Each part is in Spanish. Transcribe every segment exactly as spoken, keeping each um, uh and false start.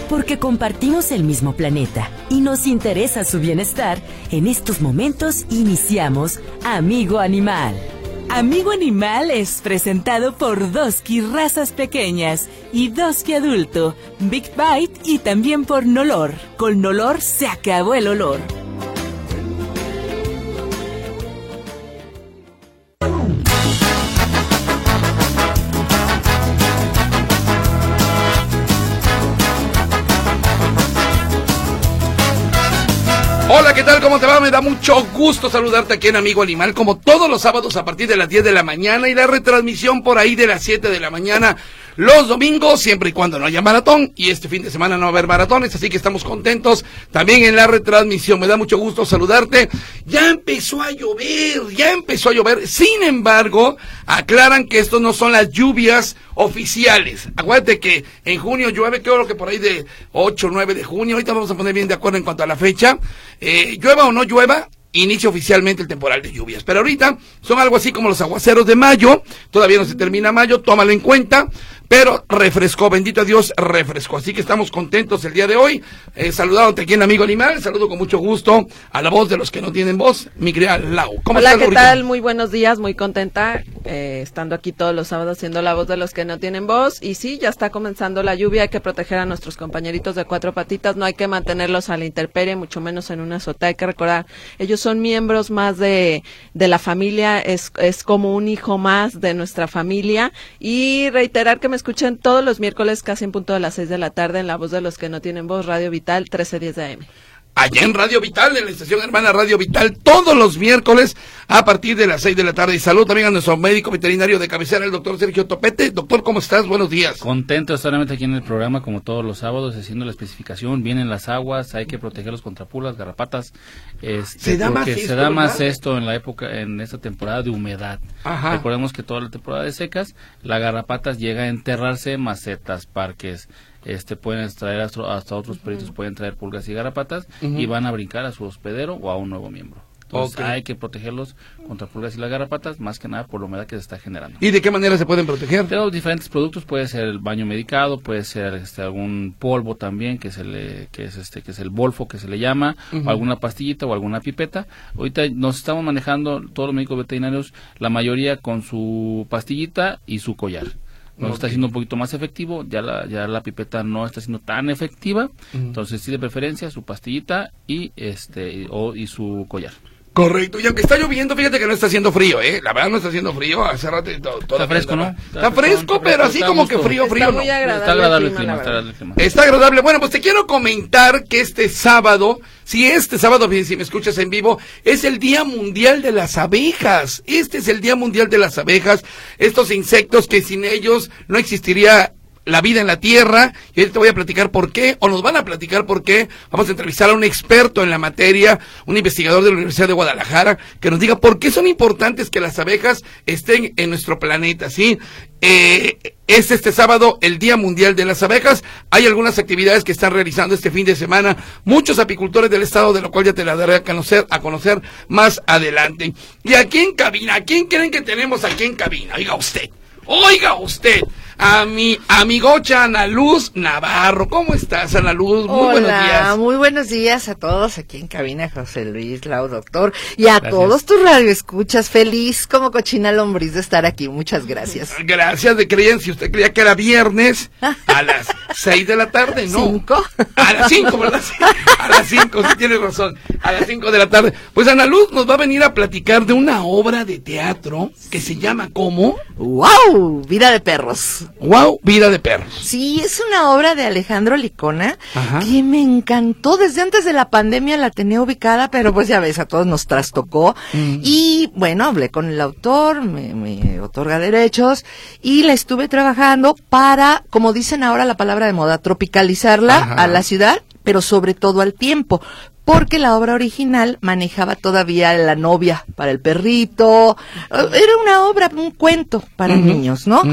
Porque compartimos el mismo planeta y nos interesa su bienestar, en estos momentos iniciamos Amigo Animal. Amigo Animal es presentado por Doski Razas Pequeñas y Doski Adulto, Big Bite y también por Nolor. Con Nolor se acabó el olor. Hola, ¿qué tal? ¿Cómo te va? Me da mucho gusto saludarte aquí en Amigo Animal, como todos los sábados a partir de las diez de la mañana y la retransmisión por ahí de las siete de la mañana los domingos, siempre y cuando no haya maratón, y este fin de semana no va a haber maratones, así que estamos contentos también en la retransmisión. Me da mucho gusto saludarte. Ya empezó a llover, ya empezó a llover, sin embargo, aclaran que estos no son las lluvias oficiales. Acuérdate que en junio llueve, creo que por ahí de ocho o nueve de junio, ahorita vamos a poner bien de acuerdo en cuanto a la fecha, eh, llueva o no llueva, inicia oficialmente el temporal de lluvias, pero ahorita son algo así como los aguaceros de mayo, todavía no se termina mayo, tómalo en cuenta, pero refrescó, bendito a Dios, refrescó, así que estamos contentos el día de hoy, eh, saludándote aquí en Amigo Animal, saludo con mucho gusto a la voz de los que no tienen voz, mi querida Lau. ¿Cómo Hola, estás, ¿qué Laurita? tal? Muy buenos días, muy contenta, eh, estando aquí todos los sábados siendo la voz de los que no tienen voz, y sí, ya está comenzando la lluvia, hay que proteger a nuestros compañeritos de cuatro patitas, no hay que mantenerlos a la intemperie, mucho menos en una azotea, hay que recordar, ellos son miembros más de, de la familia, es, es como un hijo más de nuestra familia, y reiterar que me escuchen todos los miércoles casi en punto de las seis de la tarde en la voz de los que no tienen voz, Radio Vital trece diez A M. Allá en Radio Vital, en la estación hermana Radio Vital, todos los miércoles a partir de las seis de la tarde. Y salud también a nuestro médico veterinario de cabecera, el doctor Sergio Topete. Doctor, ¿cómo estás? Buenos días. Contento de estar nuevamente aquí en el programa, como todos los sábados, haciendo la especificación. Vienen las aguas, hay que protegerlos contra pulgas, garrapatas. Este, se da más esto, se da más ¿verdad? esto en la época, en esta temporada de humedad. Ajá. Recordemos que toda la temporada de secas, la garrapatas llega a enterrarse en macetas, parques. Este pueden extraer hasta, hasta otros perritos, uh-huh. pueden traer pulgas y garrapatas, uh-huh. y van a brincar a su hospedero o a un nuevo miembro. Entonces okay. hay que protegerlos contra pulgas y las garrapatas, más que nada por la humedad que se está generando. ¿Y de qué manera se pueden proteger? Tenemos diferentes productos, puede ser el baño medicado, puede ser este algún polvo también, que se le, que es este, que es el bolfo que se le llama, uh-huh. o alguna pastillita o alguna pipeta. Ahorita nos estamos manejando todos los médicos veterinarios, la mayoría con su pastillita y su collar. Nos okay. está siendo un poquito más efectivo, ya la, ya la pipeta no está siendo tan efectiva, uh-huh. entonces sí, de preferencia su pastillita y este o y su collar. Correcto, y aunque está lloviendo, fíjate que no está haciendo frío, ¿eh? La verdad no está haciendo frío, hace rato todo, todo está fresco, ¿no? Está, está fresco, está pero así como gusto. que frío, frío está muy no. agradable está agradable el clima, clima, está agradable el clima. Está agradable. Bueno, pues te quiero comentar que este sábado, si este sábado, si me escuchas en vivo, es el Día Mundial de las Abejas. Este es el Día Mundial de las Abejas, estos insectos que sin ellos no existiría la vida en la tierra, y hoy te voy a platicar por qué, o nos van a platicar por qué. Vamos a entrevistar a un experto en la materia, un investigador de la Universidad de Guadalajara, que nos diga por qué son importantes que las abejas estén en nuestro planeta, ¿sí? Eh, es este sábado el Día Mundial de las Abejas. Hay algunas actividades que están realizando este fin de semana muchos apicultores del estado, de lo cual ya te la daré a conocer, a conocer más adelante. Y aquí en cabina, ¿a quién creen que tenemos aquí en cabina? Oiga usted, oiga usted, a mi amigocha Ana Luz Navarro. ¿Cómo estás, Ana Luz? Muy Hola, buenos días. Muy buenos días a todos aquí en cabina, José Luis, Lau, doctor, y a gracias. Todos tus radioescuchas. Feliz como cochina lombriz de estar aquí. Muchas gracias. Gracias. De creían, si usted creía que era viernes, a las seis de la tarde, ¿no? ¿Cinco? A las cinco, ¿verdad? Sí, a las cinco, sí tienes razón. A las cinco de la tarde. Pues Ana Luz nos va a venir a platicar de una obra de teatro que se llama ¿cómo? ¡Wow! Vida de perros. Wow, Vida de perros. Sí, es una obra de Alejandro Licona. Ajá. Que me encantó. Desde antes de la pandemia la tenía ubicada, pero pues ya ves, a todos nos trastocó. Mm. Y bueno, hablé con el autor, me, me otorga derechos y la estuve trabajando para, como dicen ahora la palabra de moda, tropicalizarla Ajá. a la ciudad, pero sobre todo al tiempo. Porque la obra original manejaba todavía la novia para el perrito. Era una obra, un cuento para uh-huh. niños, ¿no? Uh-huh.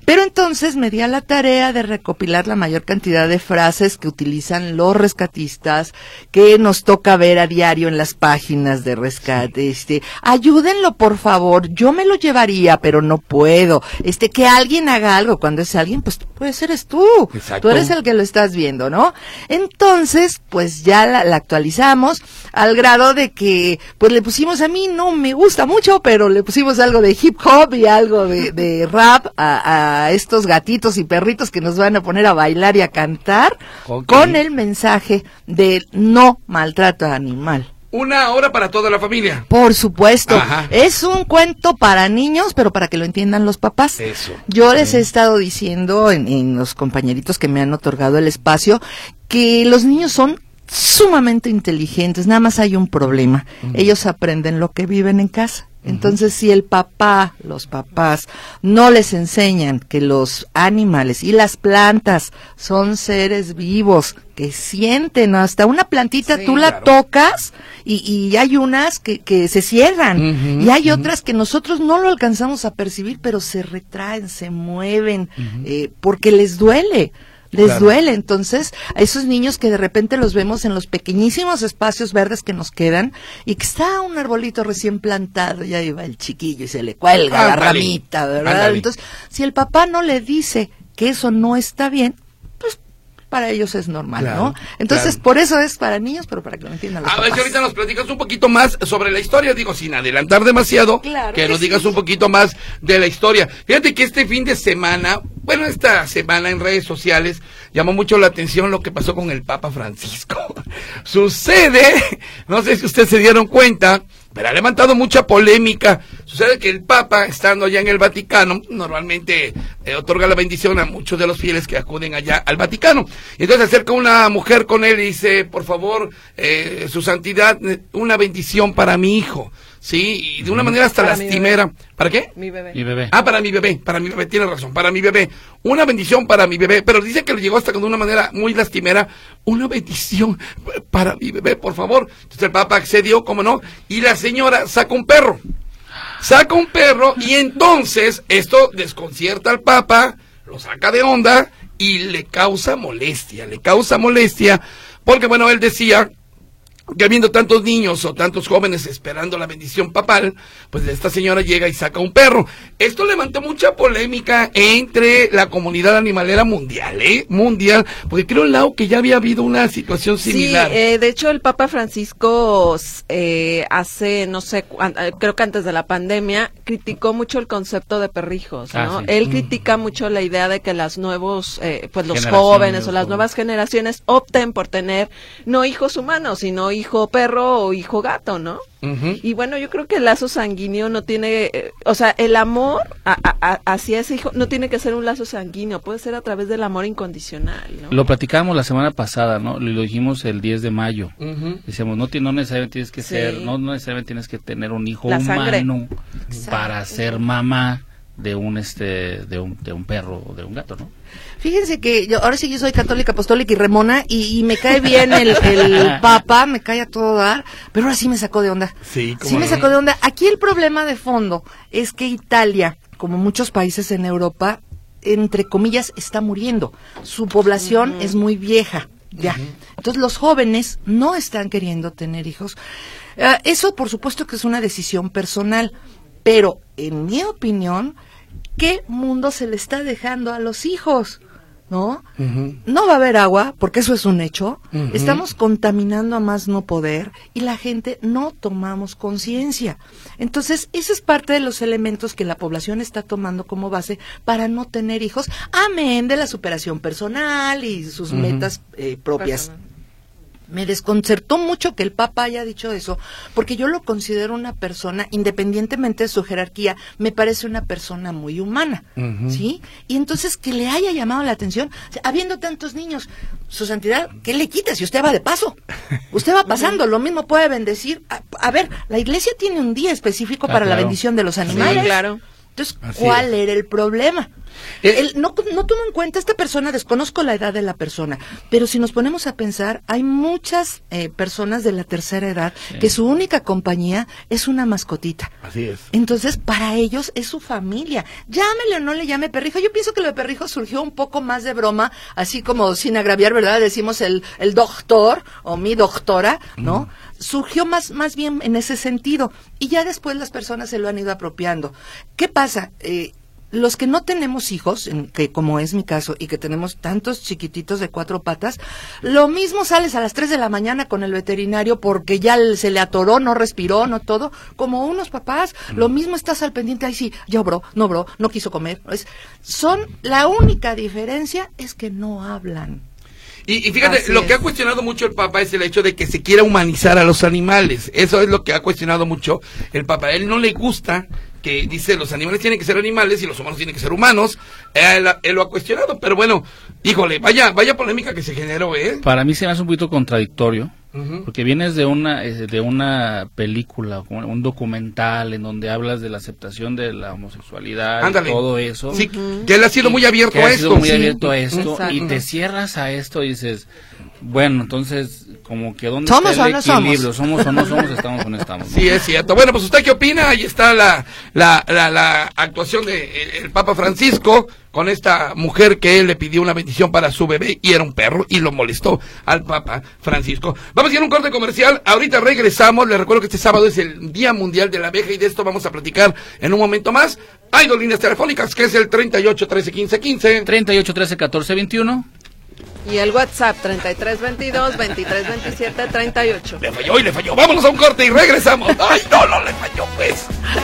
Pero entonces me di a la tarea de recopilar la mayor cantidad de frases que utilizan los rescatistas, que nos toca ver a diario en las páginas de rescate. Este, ayúdenlo por favor, yo me lo llevaría, pero no puedo. Este, que alguien haga algo. Cuando es alguien, pues pues eres tú. Exacto. Tú eres el que lo estás viendo, ¿no? Entonces, pues ya la, la actualizamos al grado de que, pues le pusimos, a mí no me gusta mucho, pero le pusimos algo de hip hop y algo de, de rap a, a estos gatitos y perritos que nos van a poner a bailar y a cantar, okay, con el mensaje de no maltrato animal. Una hora para toda la familia. Por supuesto. Ajá. Es un cuento para niños, pero para que lo entiendan los papás. Eso. Yo les he estado diciendo en, en los compañeritos que me han otorgado el espacio que los niños son sumamente inteligentes, nada más hay un problema. Uh-huh. Ellos aprenden lo que viven en casa. Entonces, si el papá, los papás, no les enseñan que los animales y las plantas son seres vivos, que sienten, hasta una plantita sí, tú la claro. tocas y, y hay unas que, que se cierran, uh-huh, y hay uh-huh. otras que nosotros no lo alcanzamos a percibir, pero se retraen, se mueven, uh-huh. eh, porque les duele. Les claro. duele, entonces, a esos niños que de repente los vemos en los pequeñísimos espacios verdes que nos quedan, y que está un arbolito recién plantado, y ahí va el chiquillo y se le cuelga ah, la dale. ramita, ¿verdad? Ah, entonces, si el papá no le dice que eso no está bien, pues para ellos es normal, claro, ¿no? Entonces, claro. por eso es para niños, pero para que lo entiendan los A papás. ver si ahorita nos platicas un poquito más sobre la historia, digo, sin adelantar demasiado, claro que, que nos sí. digas un poquito más de la historia. Fíjate que este fin de semana, bueno, esta semana en redes sociales, llamó mucho la atención lo que pasó con el Papa Francisco. Sucede, no sé si ustedes se dieron cuenta, pero ha levantado mucha polémica. Sucede que el Papa, estando allá en el Vaticano, normalmente eh, otorga la bendición a muchos de los fieles que acuden allá al Vaticano. Y entonces se acerca una mujer con él y dice, por favor, eh, su santidad, una bendición para mi hijo. Sí, y de una manera hasta para lastimera. ¿Para qué? Mi bebé. Mi bebé. Ah, para mi bebé, para mi bebé, tiene razón, para mi bebé. Una bendición para mi bebé, pero dice que le llegó hasta con una manera muy lastimera. Una bendición para mi bebé, por favor. Entonces el Papa accedió, como no, y la señora saca un perro. Saca un perro y entonces esto desconcierta al Papa, lo saca de onda y le causa molestia, le causa molestia, porque bueno, él decía que habiendo tantos niños o tantos jóvenes esperando la bendición papal, pues esta señora llega y saca un perro. Esto levantó mucha polémica entre la comunidad animalera mundial, ¿eh? Mundial, porque creo, Lau, que ya había habido una situación similar. Sí, eh, de hecho el Papa Francisco eh, hace, no sé, creo que antes de la pandemia, criticó mucho el concepto de perrijos, ¿no? Ah, sí. Él Mm. critica mucho la idea de que las nuevos, eh, pues los jóvenes o las nuevas generaciones opten por tener no hijos humanos, sino hijo perro o hijo gato, ¿no? Uh-huh. Y bueno, yo creo que el lazo sanguíneo no tiene, eh, o sea, el amor a, a, hacia ese hijo no tiene que ser un lazo sanguíneo, puede ser a través del amor incondicional, ¿no? Lo platicamos la semana pasada, ¿no? Lo, lo dijimos el diez de mayo. Uh-huh. Decíamos, no, no necesariamente tienes que Sí. ser, no, no necesariamente tienes que tener un hijo La sangre. humano Exacto. para ser mamá de un este de un de un perro o de un gato, ¿no? Fíjense que yo ahora sí yo soy católica, apostólica y remona y, y me cae bien el, el Papa, me cae a todo dar, pero ahora sí me sacó de onda. Sí, Sí me sacó de onda. Aquí el problema de fondo es que Italia, como muchos países en Europa, entre comillas, está muriendo. Su población uh-huh. es muy vieja, ya. Uh-huh. Entonces los jóvenes no están queriendo tener hijos. Uh, eso por supuesto que es una decisión personal, pero en mi opinión, ¿qué mundo se le está dejando a los hijos? ¿No? Uh-huh. No va a haber agua, porque eso es un hecho. Uh-huh. Estamos contaminando a más no poder y la gente no tomamos conciencia. Entonces, ese es parte de los elementos que la población está tomando como base para no tener hijos, amén de la superación personal y sus uh-huh. metas eh, propias. Personal. Me desconcertó mucho que el Papa haya dicho eso, porque yo lo considero una persona, independientemente de su jerarquía, me parece una persona muy humana, uh-huh. ¿sí? Y entonces que le haya llamado la atención, o sea, habiendo tantos niños, su santidad, ¿qué le quita si usted va de paso? Usted va pasando, lo mismo puede bendecir. A, a ver, la iglesia tiene un día específico ah, para claro. la bendición de los animales. Sí, claro. Entonces, Así ¿cuál es. era el problema? Eh, Él no, no tomó en cuenta esta persona, desconozco la edad de la persona, pero si nos ponemos a pensar, hay muchas eh, personas de la tercera edad Sí. que su única compañía es una mascotita. Así es. Entonces, para ellos es su familia. Llámele o no le llame perrijo. Yo pienso que lo de perrijo surgió un poco más de broma, así como sin agraviar, ¿verdad? Decimos el, el doctor o mi doctora, ¿no? Mm. Surgió más, más bien en ese sentido. Y ya después las personas se lo han ido apropiando. ¿Qué pasa? Eh, Los que no tenemos hijos, en, que como es mi caso, y que tenemos tantos chiquititos de cuatro patas, lo mismo sales a las tres de la mañana con el veterinario porque ya se le atoró, no respiró, no todo, como unos papás, mm. lo mismo estás al pendiente, ay sí, ya obró, no obró, no quiso comer. Es, son, la única diferencia es que no hablan. Y, y fíjate, Así lo es. que ha cuestionado mucho el Papa es el hecho de que se quiera humanizar a los animales. Eso es lo que ha cuestionado mucho el Papa. A él no le gusta que dice los animales tienen que ser animales y los humanos tienen que ser humanos. Él, él lo ha cuestionado, pero bueno, híjole, vaya vaya polémica que se generó, ¿eh? Para mí se me hace un poquito contradictorio, Uh-huh. porque vienes de una eh, de una película, un documental en donde hablas de la aceptación de la homosexualidad, Ándale. y todo eso. Sí, que él ha sido muy abierto que a ha esto. sido muy Sí. abierto a esto, Exacto. y te cierras a esto y dices, bueno, entonces, como que ¿dónde ¿Somos está el o no somos? equilibrio? ¿Somos o no somos? ¿Estamos o no estamos? ¿no? Sí, es cierto. Bueno, pues ¿usted qué opina? Ahí está la, la, la, la actuación de eh, el Papa Francisco con esta mujer que él le pidió una bendición para su bebé y era un perro y lo molestó al Papa Francisco. Vamos a ir a un corte comercial. Ahorita regresamos. Les recuerdo que este sábado es el Día Mundial de la Abeja y de esto vamos a platicar en un momento más. Hay dos líneas telefónicas que es el treinta y ocho, trece, quince, quince. treinta y ocho, trece, catorce, veintiuno. Y el WhatsApp treinta y tres veintidós, veintitrés veintisiete, treinta y ocho. Le falló y le falló. Vámonos a un corte y regresamos. Ay, no, no le falló, pues.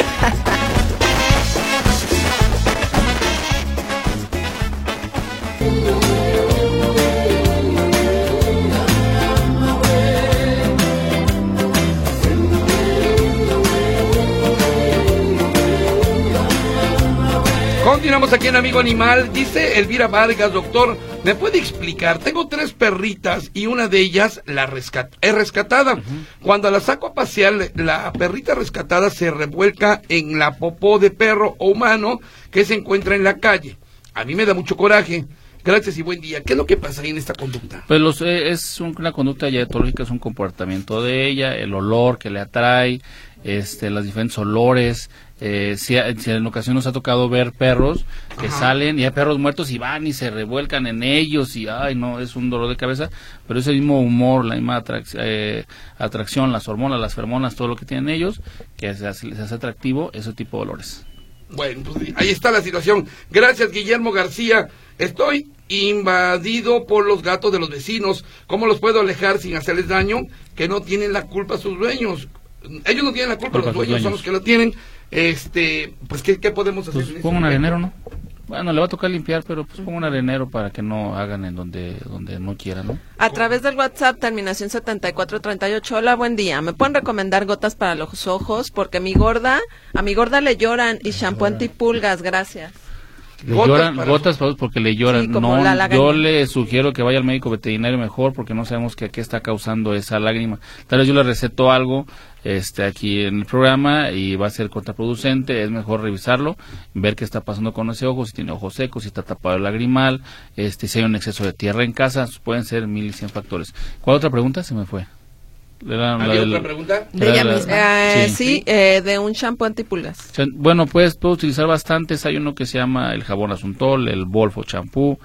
Continuamos aquí en Amigo Animal. Dice Elvira Vargas, doctor, ¿me puede explicar? Tengo tres perritas y una de ellas la rescat es rescatada. Uh-huh. Cuando la saco a pasear, la perrita rescatada se revuelca en la popó de perro o humano que se encuentra en la calle. A mí me da mucho coraje. Gracias y buen día. ¿Qué es lo que pasa ahí en esta conducta? Pues los, eh, es un, una conducta ya etológica, es un comportamiento de ella, el olor que le atrae, este, los diferentes olores. Eh, si, si en ocasiones nos ha tocado ver perros que Ajá. salen y hay perros muertos y van y se revuelcan en ellos y ay no, es un dolor de cabeza, pero ese mismo humor, la misma atrac eh, atracción, las hormonas, las feromonas, todo lo que tienen ellos, que se hace, les hace atractivo ese tipo de olores. Bueno, pues ahí está la situación. Gracias, Guillermo García. Estoy invadido por los gatos de los vecinos. ¿Cómo los puedo alejar sin hacerles daño? Que no tienen la culpa sus dueños. Ellos no tienen la culpa, culpa los dueños, dueños son los que lo tienen. Este, pues ¿qué, qué podemos hacer? Pues ponga un arenero, ¿no? Bueno, le va a tocar limpiar, pero pues ponga un arenero para que no hagan en donde donde no quieran, ¿no? A través del WhatsApp, terminación setenta y cuatro treinta y ocho. Hola, buen día. ¿Me pueden recomendar gotas para los ojos? Porque mi gorda, a mi gorda le lloran y shampoo antipulgas, gracias. Le gotas lloran, para gotas para porque le lloran. Sí, como no, la lagaña. Yo le sugiero que vaya al médico veterinario mejor porque no sabemos que, qué está causando esa lágrima. Tal vez yo le receto algo este aquí en el programa y va a ser contraproducente. Es mejor revisarlo, ver qué está pasando con ese ojo, si tiene ojos secos, si está tapado el lagrimal, este, si hay un exceso de tierra en casa. Pueden ser mil y cien factores. ¿Cuál otra pregunta? Se me fue. La, ¿Había otra pregunta? De ella la, misma. Eh, sí, sí, eh, de un shampoo antipulgas. Bueno, pues puedo utilizar bastantes. Hay uno que se llama el jabón Asuntol, el Volfo champú.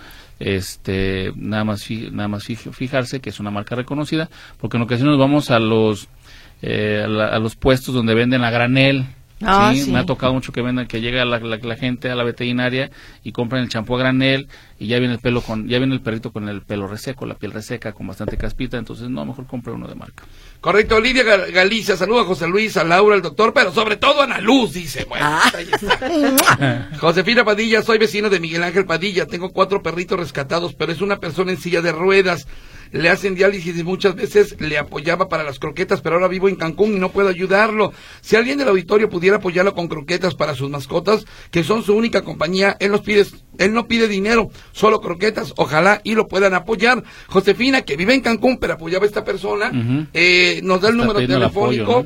Este, nada más, fi, nada más fijarse que es una marca reconocida, porque en ocasiones vamos a los eh, a, la, a los puestos donde venden a granel. Ah, ¿sí? sí. Me ha tocado mucho que vendan, que llega la, la, la gente a la veterinaria y compran el champú a granel y ya viene el pelo con, ya viene el perrito con el pelo reseco, la piel reseca, con bastante caspita. Entonces no, mejor compre uno de marca. Correcto, Lidia Galicia, saluda a José Luis, a Laura, al doctor, pero sobre todo a Ana Luz, dice. Bueno, Ah. ahí está. Josefina Padilla, soy vecino de Miguel Ángel Padilla, tengo cuatro perritos rescatados, pero es una persona en silla de ruedas. Le hacen diálisis y muchas veces le apoyaba para las croquetas, pero ahora vivo en Cancún y no puedo ayudarlo. Si alguien del auditorio pudiera apoyarlo con croquetas para sus mascotas, que son su única compañía, él nos pide, él no pide dinero, solo croquetas, ojalá y lo puedan apoyar. Josefina, que vive en Cancún, pero apoyaba a esta persona, Uh-huh. eh, nos da el Está número pidiendo el telefónico. apoyo, ¿no?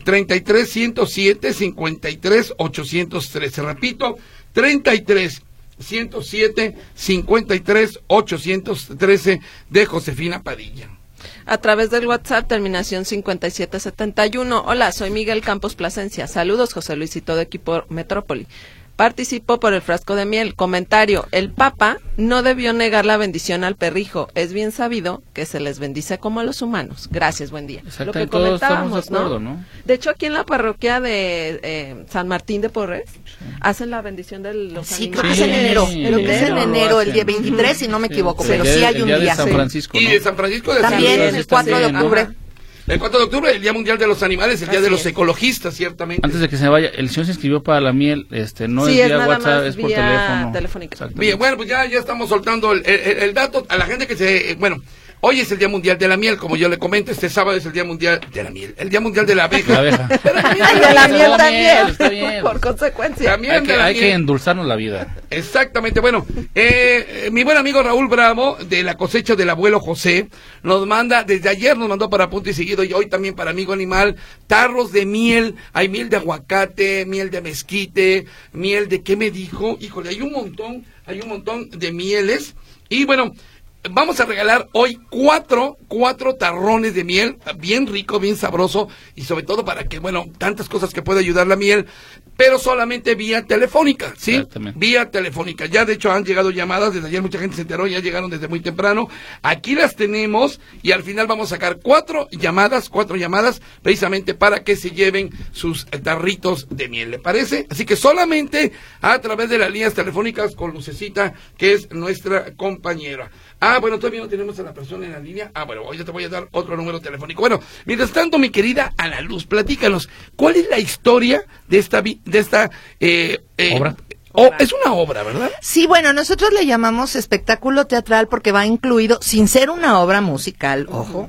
treinta y tres, ciento siete, cincuenta y tres, ochocientos trece. Repito, treinta y tres, ciento siete, cincuenta y tres, ochocientos trece de Josefina Padilla. A través del WhatsApp, terminación cincuenta y siete setenta y uno. Hola, soy Miguel Campos Plasencia. Saludos, José Luis y todo equipo Metrópoli. Participo por el frasco de miel. Comentario: el Papa no debió negar la bendición al perrijo. Es bien sabido que se les bendice como a los humanos. Gracias, buen día. Exacto, Lo que todos comentábamos, estamos de acuerdo, ¿no? ¿no? De hecho, aquí en la parroquia de eh, San Martín de Porres, sí, hacen la bendición de los sí, animales. creo que es en enero. Sí, Creo que es en enero lo enero, el hacen. día veintitrés, si no me equivoco, Sí, pero el sí día- hay el un día de día. San Francisco, Y ¿no? de San Francisco de También Sales. el cuatro de Sí, ¿no? octubre. El cuatro de octubre, el Día Mundial de los Animales, el Día Así de los es. Ecologistas, ciertamente. Antes de que se me vaya, el señor se inscribió para la miel, este, no Sí, es es vía nada WhatsApp, más es por vía teléfono. telefónica. Exactamente. Bien, bueno, pues ya, ya estamos soltando el, el- el dato a la gente que se... eh, bueno, hoy es el Día Mundial de la Miel, como yo le comento, este sábado es el Día Mundial de la Miel, el Día Mundial de la Abeja. La abeja. Pero también Y de de la Está miel bien, también, está bien. por consecuencia. También Hay de que, la hay miel. que endulzarnos la vida. Exactamente, bueno, eh, eh, mi buen amigo Raúl Bravo, de la cosecha del abuelo José, nos manda, desde ayer nos mandó para Punto y Seguido, y hoy también para Amigo Animal, tarros de miel, hay miel de aguacate, miel de mezquite, miel de, ¿qué me dijo? Híjole, hay un montón, hay un montón de mieles, y bueno, vamos a regalar hoy cuatro, cuatro tarrones de miel, bien rico, bien sabroso, y sobre todo para que, bueno, tantas cosas que puede ayudar la miel, pero solamente vía telefónica, ¿sí? Exactamente. Vía telefónica. Ya de hecho han llegado llamadas, desde ayer mucha gente se enteró, ya llegaron desde muy temprano. Aquí las tenemos y al final vamos a sacar cuatro llamadas, cuatro llamadas, precisamente para que se lleven sus eh, tarritos de miel, ¿le parece? Así que solamente a través de las líneas telefónicas con Lucecita, que es nuestra compañera. Ah, bueno, todavía no tenemos a la persona en la línea. Ah, bueno, hoy ya te voy a dar otro número telefónico. Bueno, mientras tanto, mi querida Ana Luz, platícanos, ¿cuál es la historia de esta, vi- de esta eh, eh, ¿Obra? oh, es una obra, ¿verdad? Sí, bueno, nosotros le llamamos espectáculo teatral porque va incluido, sin ser una obra musical, ojo,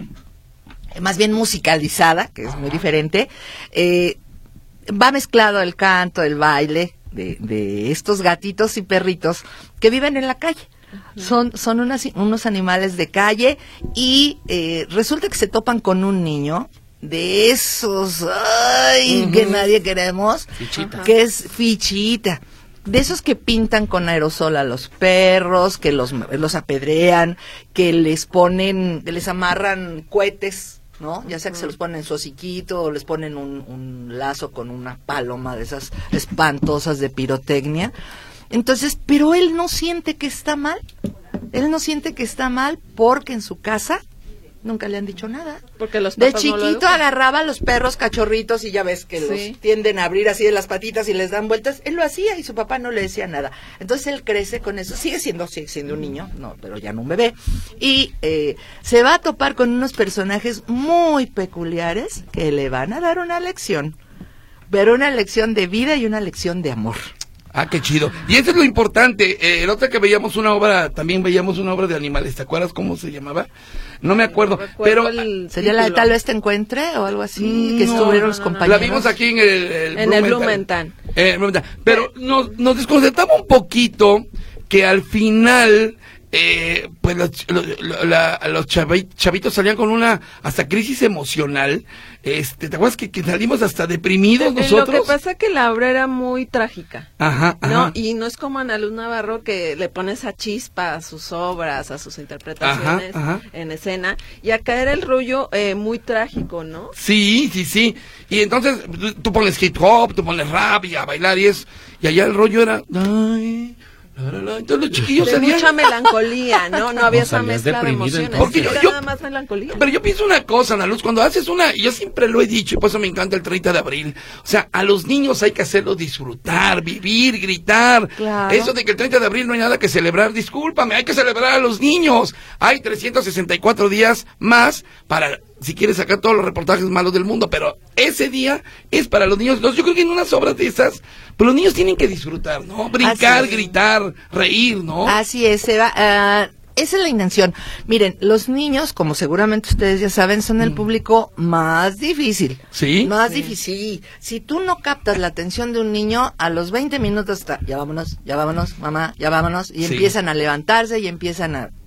más bien musicalizada, que es muy diferente, eh, va mezclado el canto, el baile de, de estos gatitos y perritos que viven en la calle. Son, son unas, unos animales de calle y eh, resulta que se topan con un niño de esos ay, Ujú. que nadie queremos, Fichita. que es Fichita. De esos que pintan con aerosol a los perros, que los, los apedrean, que les ponen, que les amarran cohetes, ¿no? Ya sea que se los ponen en su hociquito o les ponen un, un lazo con una paloma de esas espantosas de pirotecnia. Entonces, pero él no siente que está mal. Él no siente que está mal porque en su casa nunca le han dicho nada. Porque los De papás no lo chiquito educan. agarraba a los perros cachorritos y ya ves que Sí. los tienden a abrir así de las patitas y les dan vueltas. Él lo hacía y su papá no le decía nada. Entonces él crece con eso. Sigue siendo, sigue siendo un niño, no, pero ya no un bebé. Y eh, se va a topar con unos personajes muy peculiares que le van a dar una lección. Pero una lección de vida y una lección de amor. Ah, qué chido. Y eso es lo importante. Eh, el otro que veíamos una obra, también veíamos una obra de animales. ¿Te acuerdas cómo se llamaba? No me acuerdo. No recuerdo pero el ¿Sería la de título. tal vez te encuentre o algo así? Que No, estuvieron no, los no, no. compañeros. la vimos aquí en el, el En el Blumenthal. Blumenthal. Eh, el Blumenthal. Pero nos, nos desconcertaba un poquito que al final, eh, pues los, los, la- los chavi- chavitos salían con una hasta crisis emocional. Este, ¿te acuerdas que, que salimos hasta deprimidos Eh, Lo nosotros? que pasa es que la obra era muy trágica. Ajá, ajá. ¿No? Y no es como Ana Luz Navarro que le pone esa chispa a sus obras, a sus interpretaciones Ajá, ajá. en escena. Y acá era el rollo eh, muy trágico, ¿no? Sí, sí, sí. Y entonces tú- tú pones hip hop, tú pones rap y a bailar y es... Y allá el rollo era... Ay, la, la, la. Entonces los chiquillos De salían... mucha melancolía, ¿no? No había No, esa salías mezcla de deprimido, emociones. Porque Era yo- nada más melancolía. Pero yo pienso una cosa, Ana Luz, cuando haces una, yo siempre lo he dicho y por eso me encanta el treinta de abril, o sea, a los niños hay que hacerlos disfrutar, vivir, gritar. Claro. Eso de que el treinta de abril no hay nada que celebrar, discúlpame, hay que celebrar a los niños. Hay trescientos sesenta y cuatro días más para, si quieres sacar todos los reportajes malos del mundo, pero ese día es para los niños. Entonces, yo creo que en unas obras de esas, pues los niños tienen que disfrutar, ¿no? Brincar, Así es. gritar, reír, ¿no? Así es, se va, ah, esa es la intención. Miren, los niños, como seguramente ustedes ya saben, son el público más difícil. ¿Sí? Más difícil. Si tú no captas la atención de un niño, a los veinte minutos está, ya vámonos, ya vámonos, mamá, ya vámonos, y Sí. empiezan a levantarse y empiezan a,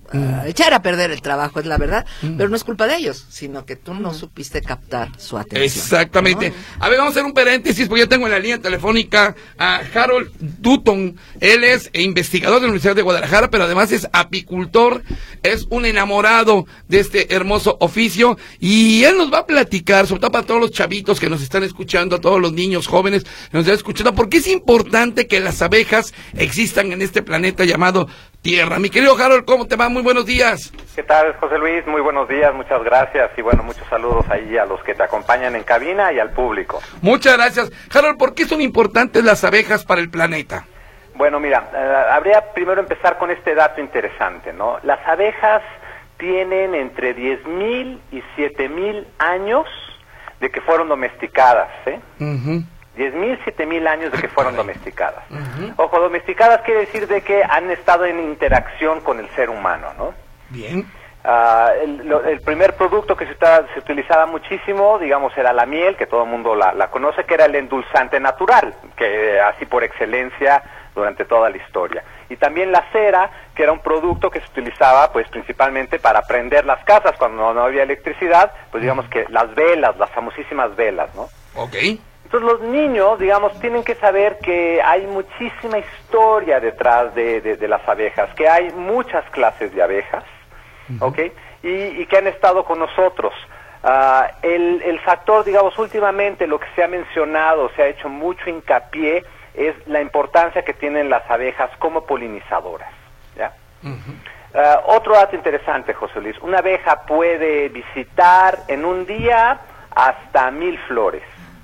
uh, echar a perder el trabajo, es la verdad, mm. pero no es culpa de ellos, sino que tú no supiste captar su atención. Exactamente. ¿No? A ver, vamos a hacer un paréntesis, porque yo tengo en la línea telefónica a Harold Dutton. Él es investigador de la Universidad de Guadalajara, pero además es apicultor, es un enamorado de este hermoso oficio, y él nos va a platicar, sobre todo para todos los chavitos que nos están escuchando, a todos los niños jóvenes que nos están escuchando, por qué es importante que las abejas existan en este planeta llamado Tierra. Mi querido Harold, ¿cómo te va? Muy buenos días. ¿Qué tal, José Luis? Muy buenos días, muchas gracias, y bueno, muchos saludos ahí a los que te acompañan en cabina y al público. Muchas gracias. Harold, ¿por qué son importantes las abejas para el planeta? Bueno, mira, eh, habría primero empezar con este dato interesante, ¿no? Las abejas tienen entre diez mil y siete mil años de que fueron domesticadas, ¿eh? Uh-huh. diez mil, siete mil años de que fueron domesticadas. Uh-huh. Ojo, domesticadas quiere decir de que han estado en interacción con el ser humano, ¿no? Bien. Uh, el, lo, el primer producto que se, está, se utilizaba muchísimo, digamos, era la miel, que todo el mundo la, la conoce, que era el endulzante natural, que así por excelencia durante toda la historia. Y también la cera, que era un producto que se utilizaba pues principalmente para prender las casas cuando no, no había electricidad, pues digamos que las velas, las famosísimas velas, ¿no? Ok. Entonces los niños, digamos, tienen que saber que hay muchísima historia detrás de, de, de las abejas, que hay muchas clases de abejas, uh-huh. ¿ok? Y, y que han estado con nosotros. Uh, el, el factor, digamos, últimamente lo que se ha mencionado, se ha hecho mucho hincapié, es la importancia que tienen las abejas como polinizadoras, ¿ya? Uh-huh. Uh, otro dato interesante, José Luis, una abeja puede visitar en un día hasta mil flores.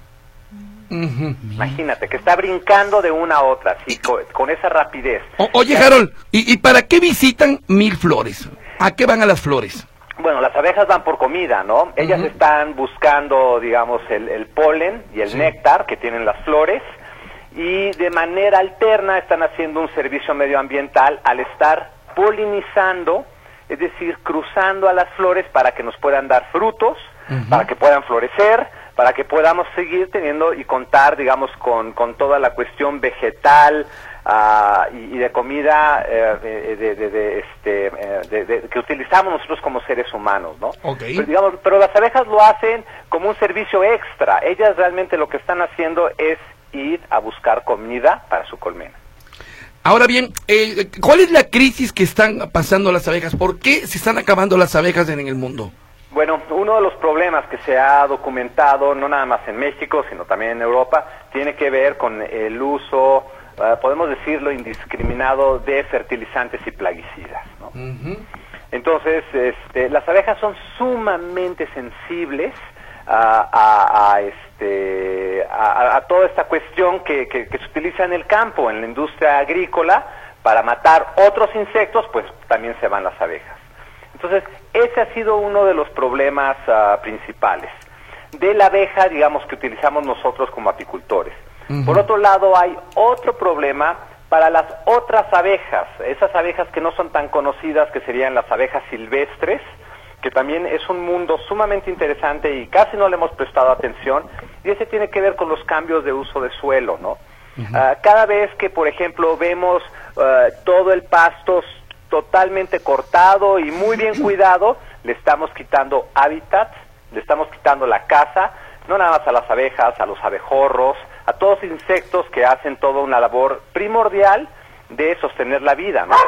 Uh-huh. Imagínate, que está brincando de una a otra, así, con, con esa rapidez. O, oye, Harold, ¿y, ¿y para qué visitan mil flores? ¿A qué van a las flores? Bueno, las abejas van por comida, ¿no? Ellas uh-huh. están buscando, digamos, el, el polen y el sí. néctar que tienen las flores, y de manera alterna están haciendo un servicio medioambiental al estar polinizando, es decir, cruzando a las flores para que nos puedan dar frutos, uh-huh. para que puedan florecer, para que podamos seguir teniendo y contar, digamos, con, con toda la cuestión vegetal uh, y, y de comida eh, de, de, de, este, eh, de, de, que utilizamos nosotros como seres humanos, ¿no? Okay. Pero, digamos, pero las abejas lo hacen como un servicio extra. Ellas realmente lo que están haciendo es ir a buscar comida para su colmena. Ahora bien, eh, ¿cuál es la crisis que están pasando las abejas? ¿Por qué se están acabando las abejas en el mundo? Bueno, uno de los problemas que se ha documentado, no nada más en México, sino también en Europa, tiene que ver con el uso, uh, podemos decirlo, indiscriminado de fertilizantes y plaguicidas, ¿no? Uh-huh. Entonces, este, las abejas son sumamente sensibles a, a, a, este, a, a toda esta cuestión que, que, que se utiliza en el campo, en la industria agrícola, para matar otros insectos, pues también se van las abejas. Entonces, ese ha sido uno de los problemas uh, principales de la abeja, digamos, que utilizamos nosotros como apicultores. Uh-huh. Por otro lado, hay otro problema para las otras abejas, esas abejas que no son tan conocidas, que serían las abejas silvestres, que también es un mundo sumamente interesante y casi no le hemos prestado atención, y ese tiene que ver con los cambios de uso de suelo, ¿no? Uh-huh. Uh, cada vez que, por ejemplo, vemos uh, todo el pasto totalmente cortado y muy bien cuidado, le estamos quitando hábitat, le estamos quitando la casa, no nada más a las abejas, a los abejorros, a todos los insectos que hacen toda una labor primordial de sostener la vida, ¿no?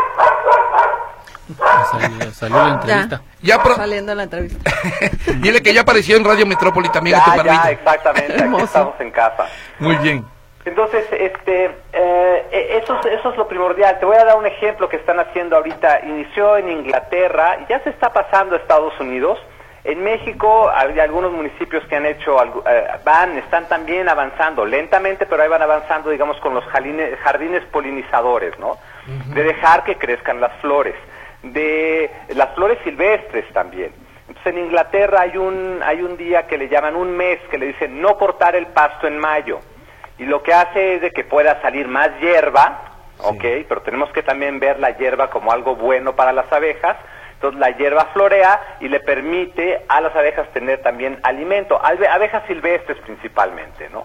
Salió, salió la entrevista. Ya, ya pro... saliendo la entrevista. Dile que ya apareció en Radio Metrópoli también. Ya, a tu ya, exactamente, aquí estamos en casa. Muy bien. Entonces, este, eh, eso, eso es lo primordial. Te voy a dar un ejemplo que están haciendo ahorita. Inició en Inglaterra y ya se está pasando a Estados Unidos. En México hay algunos municipios que han hecho, eh, van, están también avanzando, lentamente, pero ahí van avanzando, digamos, con los jardines, jardines polinizadores, ¿no? Uh-huh. De dejar que crezcan las flores, de las flores silvestres también. Entonces en Inglaterra hay un, hay un día que le llaman un mes, que le dicen no cortar el pasto en mayo. Y lo que hace es de que pueda salir más hierba, sí. ¿ok? Pero tenemos que también ver la hierba como algo bueno para las abejas. Entonces la hierba florea y le permite a las abejas tener también alimento, abejas silvestres principalmente, ¿no?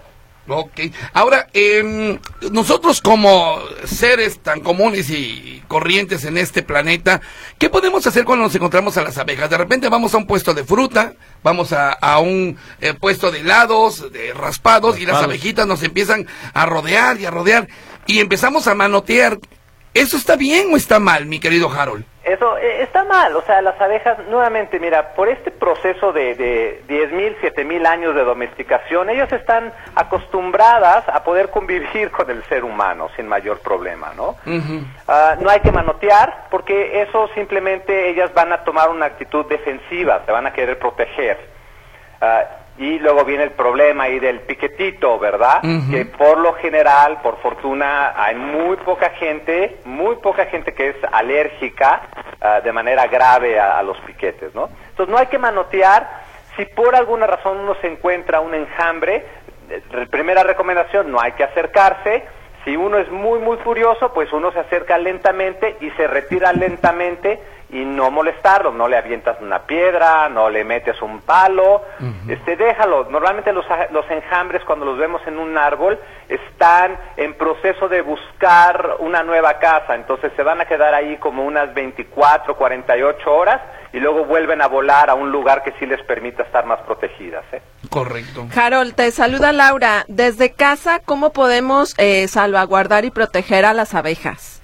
Ok. Ahora, eh, nosotros como seres tan comunes y corrientes en este planeta, ¿qué podemos hacer cuando nos encontramos a las abejas? De repente vamos a un puesto de fruta, vamos a, a un eh, puesto de helados, de raspados, raspados, y las abejitas nos empiezan a rodear y a rodear, y empezamos a manotear. ¿Eso está bien o está mal, mi querido Harold? Eso eh, está mal, o sea, las abejas, nuevamente, mira, por este proceso de, de diez mil, siete mil años de domesticación, ellas están acostumbradas a poder convivir con el ser humano sin mayor problema, ¿no? Uh-huh. Uh, no hay que manotear, porque eso simplemente ellas van a tomar una actitud defensiva, se van a querer proteger. Uh, Y luego viene el problema ahí del piquetito, ¿verdad? Uh-huh. Que por lo general, por fortuna, hay muy poca gente, muy poca gente que es alérgica uh, de manera grave a, a los piquetes, ¿no? Entonces no hay que manotear. Si por alguna razón uno se encuentra un enjambre, eh, primera recomendación, no hay que acercarse. Si uno es muy, muy furioso, pues uno se acerca lentamente y se retira lentamente y no molestarlo, no le avientas una piedra, no le metes un palo, uh-huh. este, déjalo. Normalmente los, los enjambres, cuando los vemos en un árbol, están en proceso de buscar una nueva casa, entonces se van a quedar ahí como unas veinticuatro, cuarenta y ocho horas y luego vuelven a volar a un lugar que sí les permita estar más protegidas, ¿eh? Correcto. Harold, te saluda Laura. Desde casa, ¿cómo podemos eh, salvaguardar y proteger a las abejas?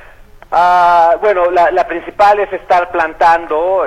Ah, bueno, la, la principal es estar plantando,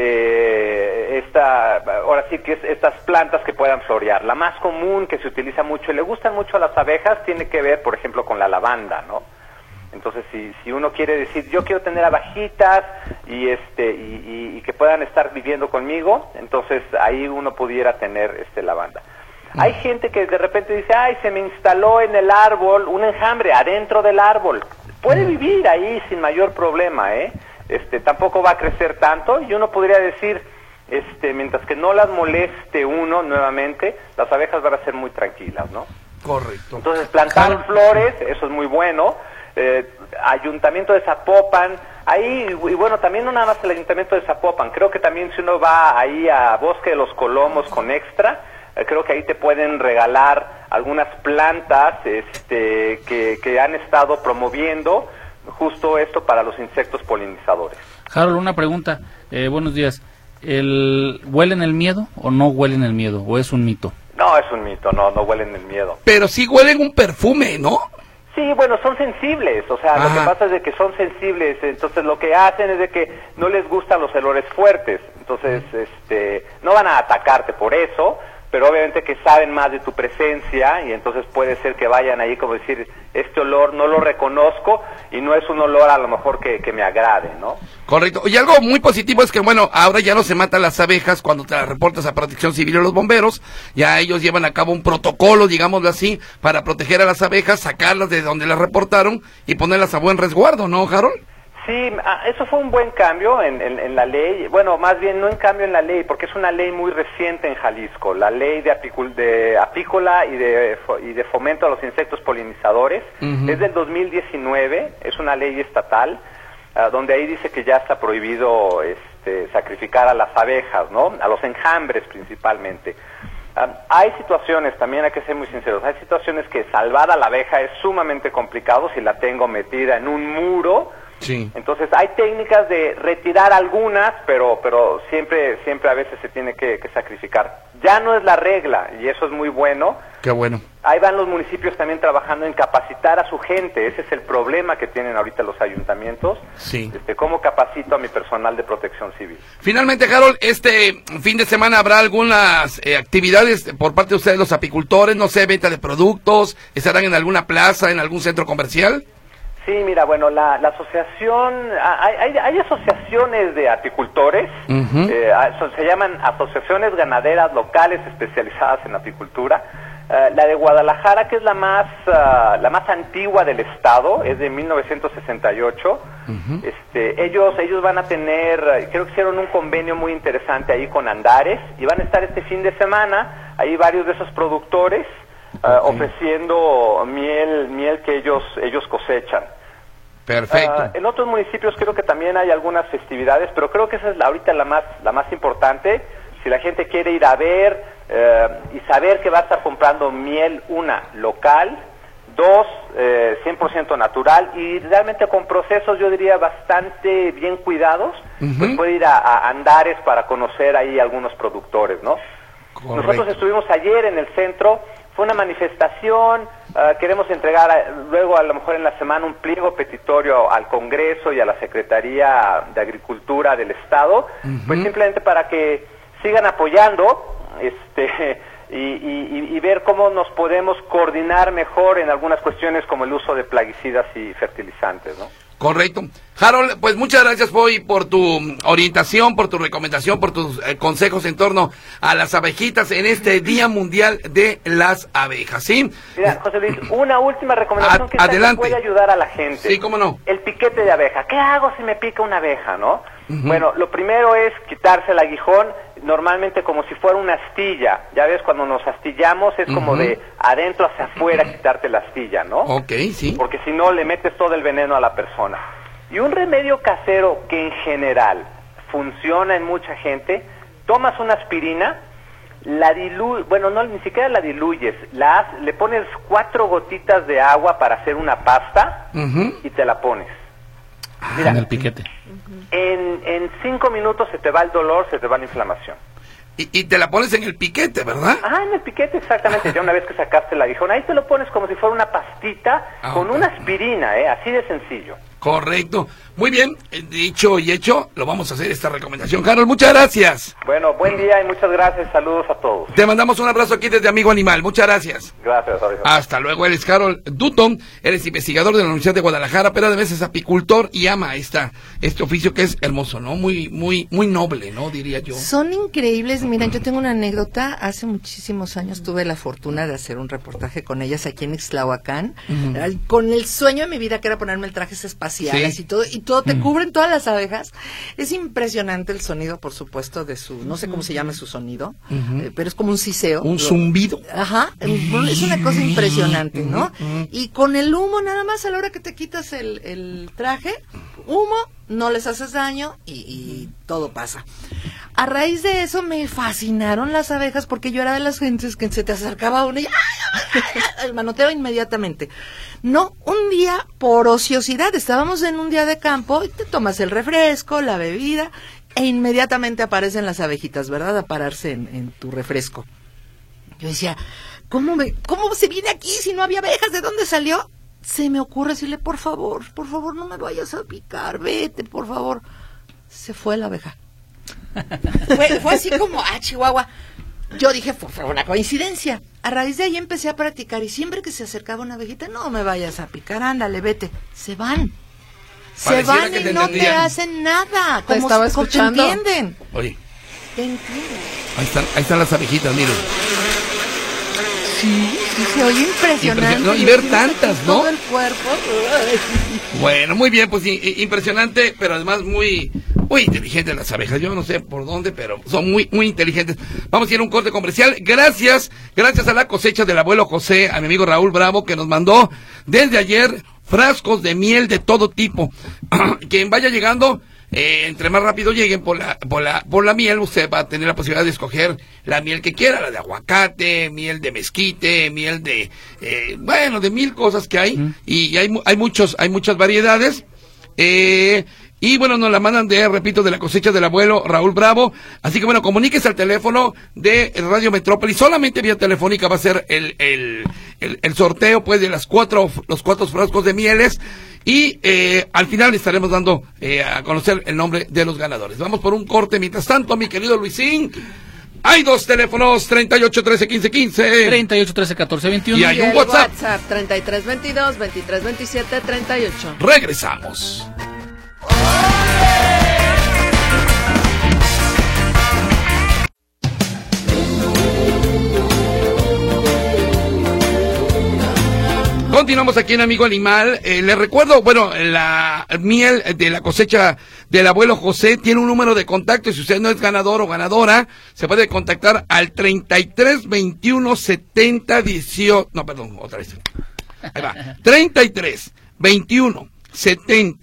este, esta, ahora sí que es estas plantas que puedan florear. La más común que se utiliza mucho y le gustan mucho a las abejas tiene que ver, por ejemplo, con la lavanda, ¿no? Entonces, si, si uno quiere decir, yo quiero tener abejitas y este y, y, y que puedan estar viviendo conmigo, entonces ahí uno pudiera tener este lavanda. Mm. Hay gente que de repente dice, ay, se me instaló en el árbol un enjambre adentro del árbol. Puede vivir ahí sin mayor problema, ¿eh? Este, tampoco va a crecer tanto y uno podría decir, este, mientras que no las moleste uno nuevamente, las abejas van a ser muy tranquilas, ¿no? Correcto. Entonces, plantar flores, eso es muy bueno. Eh, Ayuntamiento de Zapopan, ahí, y bueno, también no nada más el Ayuntamiento de Zapopan, creo que también si uno va ahí a Bosque de los Colomos con Extra, eh, creo que ahí te pueden regalar algunas plantas este, que, que han estado promoviendo justo esto para los insectos polinizadores. Harold, una pregunta, eh, buenos días, ¿el, ¿huelen el miedo o no huelen el miedo, o es un mito? No, es un mito, no, no huelen el miedo. Pero sí huelen un perfume, ¿no? Sí, bueno, son sensibles, o sea, Ajá. lo que pasa es de que son sensibles, entonces lo que hacen es de que no les gustan los olores fuertes, entonces este, no van a atacarte por eso, pero obviamente que saben más de tu presencia y entonces puede ser que vayan ahí como decir, este olor no lo reconozco y no es un olor a lo mejor que, que me agrade, ¿no? Correcto. Y algo muy positivo es que, bueno, ahora ya no se matan las abejas cuando te las reportas a Protección Civil o los bomberos, ya ellos llevan a cabo un protocolo, digámoslo así, para proteger a las abejas, sacarlas de donde las reportaron y ponerlas a buen resguardo, ¿no, Harold? Sí, eso fue un buen cambio en, en, en la ley, bueno, más bien no en cambio en la ley, porque es una ley muy reciente en Jalisco, la ley de, apicul, de apícola y de, y de fomento a los insectos polinizadores, uh-huh. es del dos mil diecinueve, es una ley estatal, uh, donde ahí dice que ya está prohibido este, sacrificar a las abejas, ¿no? A los enjambres principalmente. Um, hay situaciones, también hay que ser muy sinceros, hay situaciones que salvar a la abeja es sumamente complicado si la tengo metida en un muro. Sí. Entonces hay técnicas de retirar algunas, pero pero siempre siempre a veces se tiene que, que sacrificar. Ya no es la regla y eso es muy bueno. Qué bueno. Ahí van los municipios también trabajando en capacitar a su gente. Ese es el problema que tienen ahorita los ayuntamientos. Sí. Este, ¿cómo capacito a mi personal de protección civil? Finalmente, Harold, este fin de semana habrá algunas eh, actividades por parte de ustedes los apicultores, no sé, venta de productos, estarán en alguna plaza, en algún centro comercial. Sí, mira, bueno, la, la asociación, hay, hay, hay asociaciones de apicultores, uh-huh. eh, se llaman asociaciones ganaderas locales especializadas en apicultura. Uh, la de Guadalajara, que es la más uh, la más antigua del estado, es de mil novecientos sesenta y ocho. Uh-huh. Este, ellos ellos van a tener, creo que hicieron un convenio muy interesante ahí con Andares y van a estar este fin de semana ahí varios de esos productores uh, okay. ofreciendo miel miel que ellos ellos cosechan. Perfecto. Uh, en otros municipios creo que también hay algunas festividades, pero creo que esa es la, ahorita la más la más importante. Si la gente quiere ir a ver eh, y saber que va a estar comprando miel, una, local, dos, eh, cien por ciento natural y realmente con procesos, yo diría, bastante bien cuidados, uh-huh. pues puede ir a, a Andares para conocer ahí algunos productores, ¿no? Correcto. Nosotros estuvimos ayer en el centro, fue una manifestación, uh, queremos entregar a, luego a lo mejor en la semana un pliego petitorio al Congreso y a la Secretaría de Agricultura del Estado, uh-huh. pues simplemente para que sigan apoyando, este... Y, y, y ver cómo nos podemos coordinar mejor en algunas cuestiones como el uso de plaguicidas y fertilizantes, ¿no? Correcto. Harold, pues muchas gracias hoy por tu orientación, por tu recomendación, por tus eh, consejos en torno a las abejitas en este Día Mundial de las Abejas, ¿sí? Mira, José Luis, una última recomendación a, que esta puede ayudar a la gente. Sí, cómo no. El piquete de abeja. ¿Qué hago si me pica una abeja, no? Uh-huh. Bueno, lo primero es quitarse el aguijón, normalmente como si fuera una astilla. Ya ves, cuando nos astillamos es uh-huh. como de adentro hacia afuera quitarte la astilla, ¿no? Ok, sí. Porque si no, le metes todo el veneno a la persona. Y un remedio casero que en general funciona en mucha gente, tomas una aspirina, la diluyes, bueno, no, ni siquiera la diluyes, la, le pones cuatro gotitas de agua para hacer una pasta uh-huh. y te la pones. Mira, en el piquete. En, en cinco minutos se te va el dolor, se te va la inflamación. Y, y te la pones en el piquete, ¿verdad? Ah, en el piquete, exactamente. Ya una vez que sacaste el aguijón, ahí te lo pones como si fuera una pastita ah, con okay. una aspirina, ¿eh? Así de sencillo. Correcto. Muy bien, dicho y hecho, lo vamos a hacer esta recomendación. Harold, muchas gracias. Bueno, buen día y muchas gracias. Saludos a todos. Te mandamos un abrazo aquí desde Amigo Animal. Muchas gracias. Gracias. Adiós. Hasta luego. Él es Harold Dutton. Él es investigador de la Universidad de Guadalajara, pero además es apicultor y ama esta, este oficio que es hermoso, ¿no? Muy, muy, muy noble, ¿no? Diría yo. Son increíbles. Miren, yo tengo una anécdota. Hace muchísimos años tuve la fortuna de hacer un reportaje con ellas aquí en Ixtlahuacán, uh-huh. con el sueño de mi vida que era ponerme el trajes espaciales sí. y todo, y todo te uh-huh. cubren todas las abejas. Es impresionante el sonido, por supuesto, de su, no sé cómo se llama su sonido, uh-huh. eh, pero es como un siseo. Un zumbido. Ajá, es una cosa impresionante, ¿no? Uh-huh. Y con el humo, nada más a la hora que te quitas el, el traje, humo, no les haces daño y, y todo pasa. A raíz de eso me fascinaron las abejas porque yo era de las gentes que se te acercaba a una y el manoteo inmediatamente. No, un día por ociosidad, estábamos en un día de campo y te tomas el refresco, la bebida e inmediatamente aparecen las abejitas, ¿verdad? A pararse en, en tu refresco. Yo decía, ¿cómo, me, ¿cómo se viene aquí si no había abejas? ¿De dónde salió? Se me ocurre decirle, por favor, por favor, no me vayas a picar, vete, por favor. Se fue la abeja. Fue, fue así como, ah, Chihuahua. Yo dije, fue, fue una coincidencia. A raíz de ahí empecé a practicar y siempre que se acercaba una abejita, no me vayas a picar, ándale, vete. Se van. Se Pareciera van y te no entendían. te hacen nada. Te Como estaba te escuchando. entienden. Oye, Te entienden. ahí están, ahí están las abejitas, miren. Sí, sí, se oye impresionante. Impresion- no, y ver tantas, ¿no? Todo el cuerpo. Bueno, muy bien, pues i- impresionante, pero además muy muy inteligentes las abejas. Yo no sé por dónde, pero son muy muy inteligentes. Vamos a ir a un corte comercial. Gracias, gracias a la cosecha del abuelo José, a mi amigo Raúl Bravo, que nos mandó desde ayer frascos de miel de todo tipo. Quien vaya llegando, eh, entre más rápido lleguen por la, por la, por la miel, usted va a tener la posibilidad de escoger la miel que quiera, la de aguacate, miel de mezquite, miel de, eh, bueno, de mil cosas que hay, mm. y hay, hay muchos, hay muchas variedades, eh, y bueno, nos la mandan de, repito, de la cosecha del abuelo Raúl Bravo. Así que bueno, comuníquese al teléfono de Radio Metrópoli. Solamente vía telefónica va a ser el, el, el, el sorteo, pues, de las cuatro, los cuatro frascos de mieles. Y eh, al final le estaremos dando eh, a conocer el nombre de los ganadores. Vamos por un corte. Mientras tanto, mi querido Luisín, hay dos teléfonos, treinta y ocho, trece, quince, quince. treinta y ocho, trece, catorce, veintiuno. Y hay Y un el WhatsApp. WhatsApp treinta y tres, veintidós, veintitrés, veintisiete, treinta y ocho. Regresamos. Continuamos aquí en Amigo Animal. Eh, les recuerdo, bueno, la miel de la cosecha del abuelo José tiene un número de contacto. Si usted no es ganador o ganadora, se puede contactar al treinta y tres, veintiuno, setenta, dieciocho. No, perdón, otra vez. Ahí va. treinta y tres, veintiuno, setenta,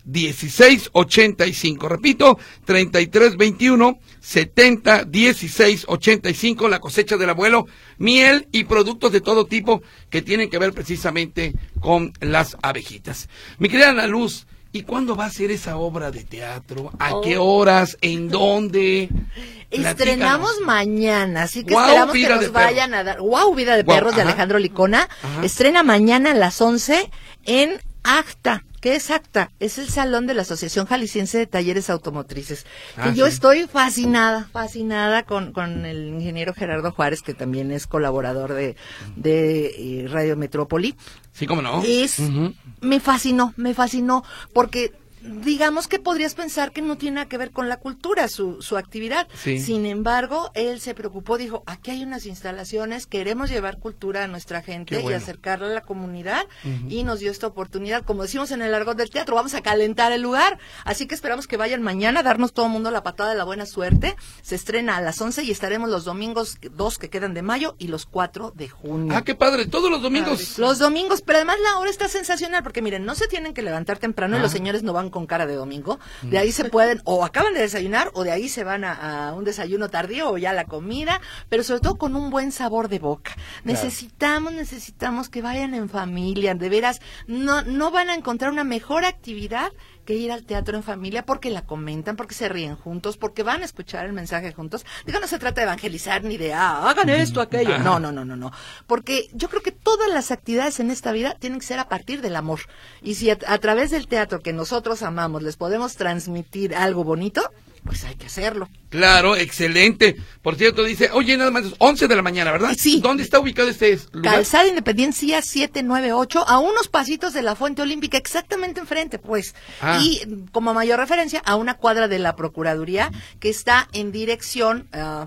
dieciséis ochenta y cinco. Repito, treinta y tres veintiuno, setenta, dieciséis ochenta y cinco. La cosecha del abuelo, miel y productos de todo tipo que tienen que ver precisamente con las abejitas. Mi querida Ana Luz, ¿y cuándo va a ser esa obra de teatro? ¿A oh. qué horas? ¿En dónde? Estrenamos Platícanos. mañana, así que wow, esperamos que nos perros. vayan a dar. ¡Wow! Vida de wow, perros ajá. de Alejandro Licona. Ajá. Estrena mañana a las once en ACTA. ¿Qué es ACTA? Es el salón de la Asociación Jalisciense de Talleres Automotrices. Ah, que yo sí. estoy fascinada, fascinada con, con el ingeniero Gerardo Juárez, que también es colaborador de, de eh, Radio Metrópoli. Sí, cómo no. Es, uh-huh. me fascinó, me fascinó, porque digamos que podrías pensar que no tiene nada que ver con la cultura, su, su actividad. Sí. Sin embargo, él se preocupó, dijo, aquí hay unas instalaciones, queremos llevar cultura a nuestra gente Qué bueno. y acercarla a la comunidad, Uh-huh. y nos dio esta oportunidad, como decimos en el argot del teatro, vamos a calentar el lugar, así que esperamos que vayan mañana, darnos todo el mundo la patada de la buena suerte. Se estrena a las once y estaremos los domingos dos que quedan de mayo y los cuatro de junio. Ah, qué padre, todos los domingos. Los domingos, pero además la hora está sensacional, porque miren, no se tienen que levantar temprano Ah. y los señores no van con cara de domingo. De ahí se pueden, o acaban de desayunar, o de ahí se van a, a un desayuno tardío, o ya la comida, pero sobre todo con un buen sabor de boca. Necesitamos, necesitamos que vayan en familia, de veras, no, no van a encontrar una mejor actividad que ir al teatro en familia, porque la comentan, porque se ríen juntos, porque van a escuchar el mensaje juntos. Digo, no se trata de evangelizar ni de, ah, hagan esto, aquello. Ajá. No, no, no, no, no. Porque yo creo que todas las actividades en esta vida tienen que ser a partir del amor. Y si a, a través del teatro que nosotros amamos les podemos transmitir algo bonito, pues hay que hacerlo. Claro, excelente. Por cierto, dice, oye, nada más, once de la mañana, ¿verdad? Sí. ¿Dónde está ubicado este lugar? Calzada Independencia setecientos noventa y ocho, a unos pasitos de la Fuente Olímpica, exactamente enfrente, pues. Ah. Y como mayor referencia, a una cuadra de la Procuraduría, que está en dirección uh,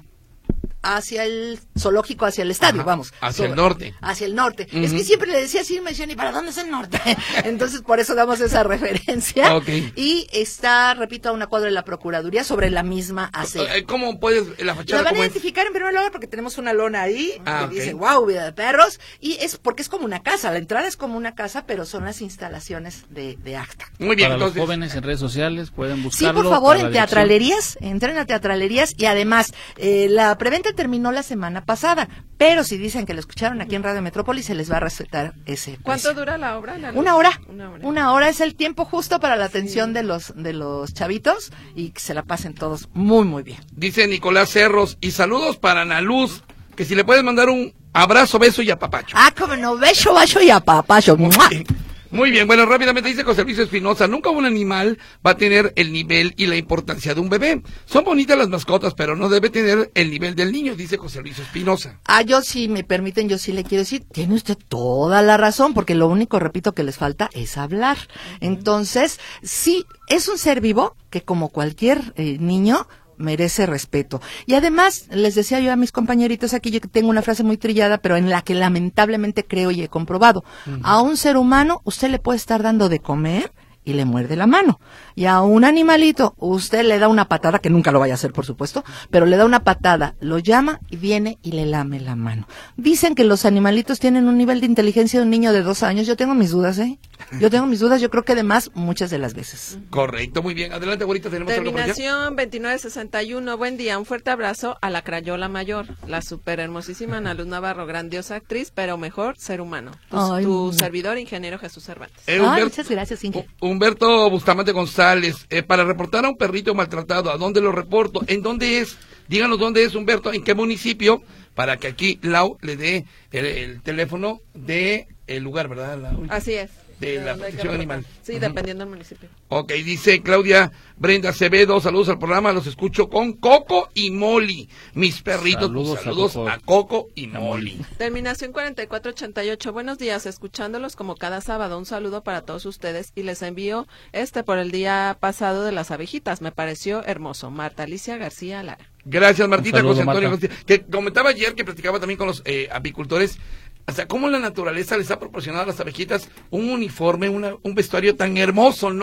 hacia el zoológico, hacia el estadio, Ajá, vamos. hacia el Sobre- norte. Hacia el norte. Uh-huh. Es que siempre le decía así, me decían, ¿y para dónde es el norte? Entonces, por eso damos esa referencia. Ok. Y está, repito, a una cuadra de la Procuraduría, sobre la misma acera. Eh, ¿Cómo puedes, la fachada La van a cómo es? identificar en primer lugar porque tenemos una lona ahí Ah, que ok. dice, wow, vida de perros, y es porque es como una casa, la entrada es como una casa, pero son las instalaciones de, de ACTA. Muy bien, Para entonces. los jóvenes en redes sociales pueden Sí, buscarlo. por favor, para la en dirección. teatralerías, entren a teatralerías, y además, eh, la preventa terminó la semana pasada, pero si dicen que lo escucharon aquí en Radio Metrópoli, se les va a respetar ese ¿Cuánto precio. dura la obra? Ana Luz? Una hora. Una hora. Una hora es el tiempo justo para la atención de los de los chavitos, y que se la pasen todos muy, muy bien. Dice Nicolás Cerros, y saludos para Ana Luz, que si le puedes mandar un abrazo, beso y apapacho. Ah, como no, beso, bacho y apapacho. ¡Mua! Muy bien, bueno, rápidamente dice José Luis Espinosa, nunca un animal va a tener el nivel y la importancia de un bebé. Son bonitas las mascotas, pero no debe tener el nivel del niño, dice José Luis Espinosa. Ah, yo si me permiten, yo sí le quiero decir, tiene usted toda la razón, porque lo único, repito, que les falta es hablar. Entonces, sí, es un ser vivo que, como cualquier eh, niño, merece respeto. Y además, les decía yo a mis compañeritos aquí, yo tengo una frase muy trillada, pero en la que lamentablemente creo y he comprobado. Uh-huh. A un ser humano, usted le puede estar dando de comer y le muerde la mano. Y a un animalito, usted le da una patada, que nunca lo vaya a hacer, por supuesto, pero le da una patada, lo llama y viene y le lame la mano. Dicen que los animalitos tienen un nivel de inteligencia de un niño de dos años. Yo tengo mis dudas, ¿eh? Yo tengo mis dudas, yo creo que además muchas de las veces. Correcto, muy bien. Adelante, ahorita tenemos algo por allá. Terminación veintinueve sesenta y uno. Buen día, un fuerte abrazo a la Crayola Mayor, la super hermosísima Ana Luz Navarro, grandiosa actriz, pero mejor ser humano. Tu, Ay, tu no. servidor, ingeniero Jesús Cervantes. Eh, Ay, Humberto, muchas gracias, Inge. Humberto Bustamante González, eh, para reportar a un perrito maltratado, ¿a dónde lo reporto? ¿En dónde es? Díganos dónde es, Humberto, en qué municipio, para que aquí Lau le dé el, el teléfono de el lugar, ¿verdad, Lau? Así es. De la donde hay que protección reportar. animal. Sí, Ujú. dependiendo del municipio. Ok, dice Claudia Brenda Acevedo, saludos al programa, los escucho con Coco y Molly, mis perritos, Saludos pues, saludos a a, Coco. Coco y Molly. Terminación cuarenta y cuatro ochenta y ocho. Buenos días, escuchándolos como cada sábado. Un saludo para todos ustedes y les envío este por el día pasado de las abejitas. Me pareció hermoso. Marta Alicia García Lara. Gracias, Martita, Un saludo, José Antonio, Marta. García, que comentaba ayer que platicaba también con los eh, apicultores, o sea, cómo la naturaleza les ha proporcionado a las abejitas un uniforme, una, un vestuario tan hermoso, ¿no?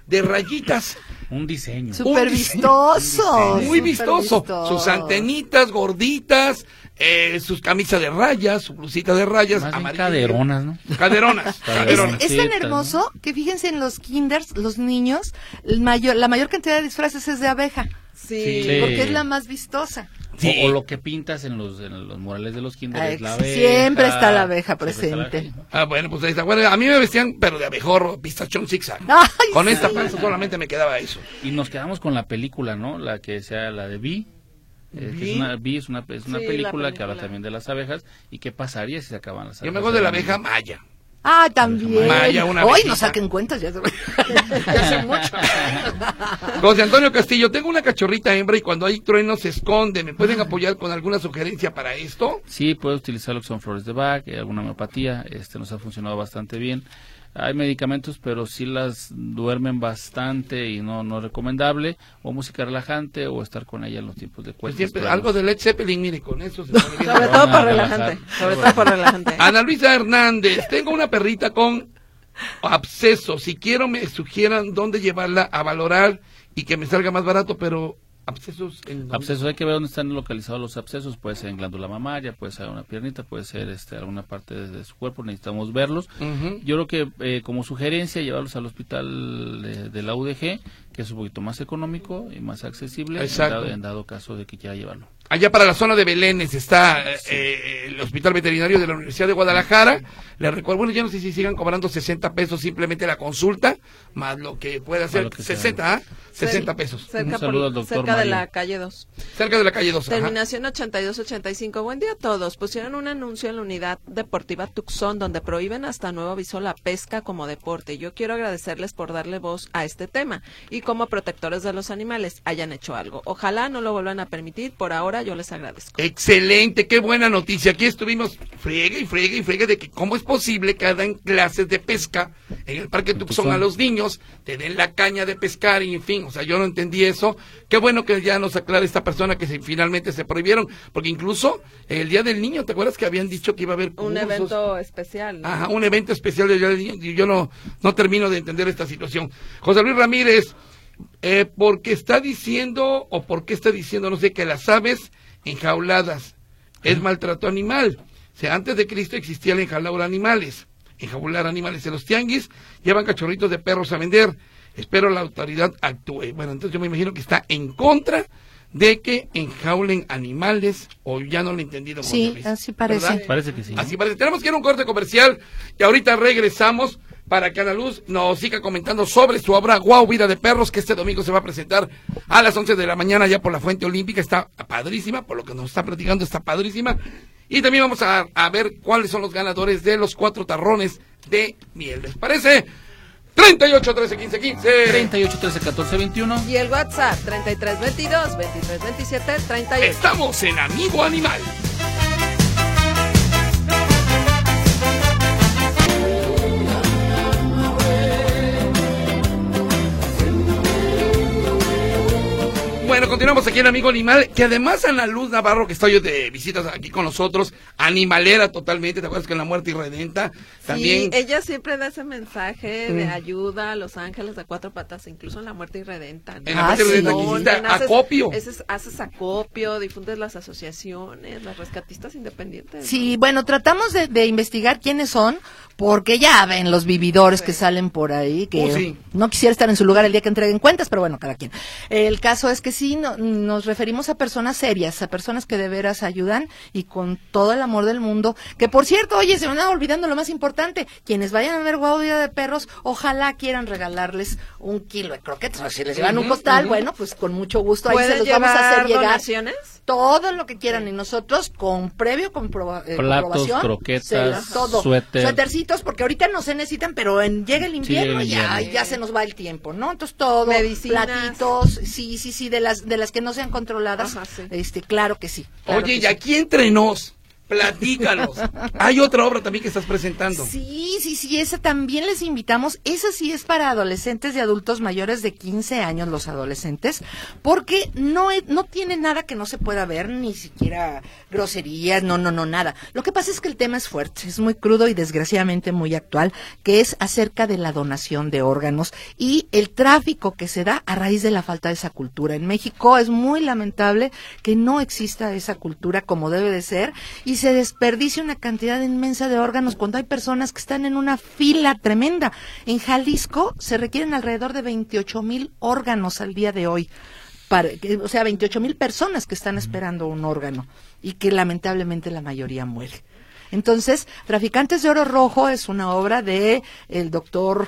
de rayitas. Un diseño. Súper vistoso. Muy súper vistoso. Sus antenitas gorditas, eh, sus camisas de rayas, su blusita de rayas. Más bien amarilla. caderonas, ¿no? Caderonas. caderonas. Es, es tan Sí, hermoso que fíjense en los kinders, los niños, el mayor, la mayor cantidad de disfraces es de abeja, Sí. Sí. porque es la más vistosa. Sí. O, o lo que pintas en los, en los murales de los kinder Ay, es la abeja. siempre está la abeja siempre está la presente. abeja. Ah, bueno, pues ahí está. Bueno, a mí me vestían, pero de abejorro, pistachón zigzag. Ay, Con sí. esta panza solamente me quedaba eso. Y nos quedamos con la película, ¿no? La que sea la de Vi. Eh, que Vi. es una, Vi es una, es una Sí, la película, que habla película. también de las abejas. ¿Y qué pasaría si se acaban las Yo abejas? me acuerdo de la abeja maya. Ah, también. Maya, una Hoy abejita. no saquen cuentas. Ya, Hace mucho. José Antonio Castillo, tengo una cachorrita hembra y cuando hay trueno se esconde. ¿Me pueden apoyar con alguna sugerencia para esto? Sí, puedes utilizar lo que son flores de Bach, eh, alguna homeopatía, este nos ha funcionado bastante bien. Hay medicamentos, pero sí las duermen bastante y no no es recomendable, o música relajante, o estar con ella en los tiempos de Pues cuentas. siempre, truenos. algo de Led Zeppelin, mire, con eso se pone bien. Sobre Van todo a por relajar. relajante. Sobre todo por relajante. Ana Luisa Hernández, tengo una perrita con absceso. Si quiero me sugieran dónde llevarla a valorar y que me salga más barato, pero abscesos en dónde? Abscesos, hay que ver dónde están localizados los abscesos, puede ser en glándula mamaria, puede ser una piernita, puede ser este alguna parte de, de su cuerpo, necesitamos verlos. Ujú. Yo creo que eh, como sugerencia llevarlos al hospital de, de la U D G, que es un poquito más económico y más accesible, en Exacto. dado, en dado caso de que quiera llevarlo. Allá para la zona de Belénes está eh, el Hospital Veterinario de la Universidad de Guadalajara. Les recuerdo, bueno, yo no sé si sigan cobrando sesenta pesos simplemente la consulta, más lo que puede hacer lo que sea. sesenta, ¿ah? sesenta pesos. Cerca, Un saludo por- al doctor cerca de Mario. la calle dos. Cerca de la calle dos. ajá. Terminación ochenta y dos ochenta y cinco. Buen día a todos. Pusieron un anuncio en la unidad deportiva Tucson donde prohíben hasta nuevo aviso la pesca como deporte. Yo quiero agradecerles por darle voz a este tema y como protectores de los animales hayan hecho algo. Ojalá no lo vuelvan a permitir. Por ahora yo les agradezco. Excelente, qué buena noticia. Aquí estuvimos friegue y friegue y friegue de que cómo es posible que hagan clases de pesca en el Parque Tucson a los niños, te den la caña de pescar y en fin, o sea, yo no entendí eso. Qué bueno que ya nos aclara esta persona que se, finalmente se prohibieron, porque incluso el Día del Niño, ¿te acuerdas que habían dicho que iba a haber cursos? Un evento especial, ¿no? Ajá, un evento especial del Día del Niño, y yo no, no termino de entender esta situación. José Luis Ramírez, eh, porque está diciendo, o por qué está diciendo, no sé, que las aves enjauladas es maltrato animal. O sea, antes de Cristo existía el enjaular animales. Enjaular animales en los tianguis, llevan cachorritos de perros a vender. Espero la autoridad actúe. Bueno, entonces yo me imagino que está en contra de que enjaulen animales, o ya no lo he entendido. Sí, José Luis, así parece. ¿verdad? Parece que sí. Así parece. Tenemos que ir a un corte comercial y ahorita regresamos para que Ana Luz nos siga comentando sobre su obra Guau, Vida de Perros, que este domingo se va a presentar a las once de la mañana ya por la Fuente Olímpica. Está padrísima, por lo que nos está platicando, está padrísima. Y también vamos a, a ver cuáles son los ganadores de los cuatro tarrones de miel. ¿Les parece? treinta y ocho, trece, quince, quince. treinta y ocho, trece, catorce, veintiuno. Y el WhatsApp treinta y tres veintidós veintitrés veintisiete treinta y ocho. Estamos en Amigo Animal. Bueno, continuamos aquí en Amigo Animal, que además Ana Luz Navarro, que está hoy de visitas aquí con nosotros, animalera totalmente, ¿te acuerdas que en La Muerte Irredenta también? Sí, ella siempre da ese mensaje de Mm. ayuda a los ángeles de cuatro patas, incluso en La Muerte Irredenta, ¿no? En La Ah, Muerte sí. Irredenta que hiciste Donan, haces- acopio. haces, haces acopio, difundes las asociaciones, las rescatistas independientes. Sí, bueno, tratamos de, de investigar quiénes son, porque ya ven los vividores que salen por ahí, que Oh, sí. no quisiera estar en su lugar el día que entreguen cuentas, pero bueno, cada quien. El caso es que sí, no- nos referimos a personas serias, a personas que de veras ayudan y con todo el amor del mundo. Que por cierto, oye, se me andaba olvidando lo más importante, quienes vayan a ver Guau, Vida de Perros, ojalá quieran regalarles un kilo de croquetas, o si les llevan un Ujú, costal, ujú. bueno, pues con mucho gusto ahí se ¿Pueden los vamos a hacer llevar llegar. donaciones? Todo lo que quieran, y nosotros con previo comproba eh, Platos, comprobación, croquetas, se las- todo. suéter. Suétercitos, porque ahorita no se necesitan, pero en, llega el invierno llega el y ya, invierno. ya se nos va el tiempo, ¿no? Entonces todo, Medicinas. platitos, sí, sí, sí, de las de las que no sean controladas, Ajá, sí. este, claro que sí. claro Oye, que y sí. aquí entre nos, Platícanos. Hay otra obra también que estás presentando. Sí, sí, sí, esa también les invitamos. Esa sí es para adolescentes y adultos mayores de quince años, los adolescentes, porque no, no tiene nada que no se pueda ver, ni siquiera groserías, no, no, no, nada. Lo que pasa es que el tema es fuerte, es muy crudo y desgraciadamente muy actual, que es acerca de la donación de órganos y el tráfico que se da a raíz de la falta de esa cultura. En México es muy lamentable que no exista esa cultura como debe de ser y se desperdicia una cantidad inmensa de órganos cuando hay personas que están en una fila tremenda. En Jalisco se requieren alrededor de veintiocho mil órganos al día de hoy. Para, o sea, veintiocho mil personas que están esperando un órgano y que lamentablemente la mayoría muere. Entonces, Traficantes de Oro Rojo es una obra de el doctor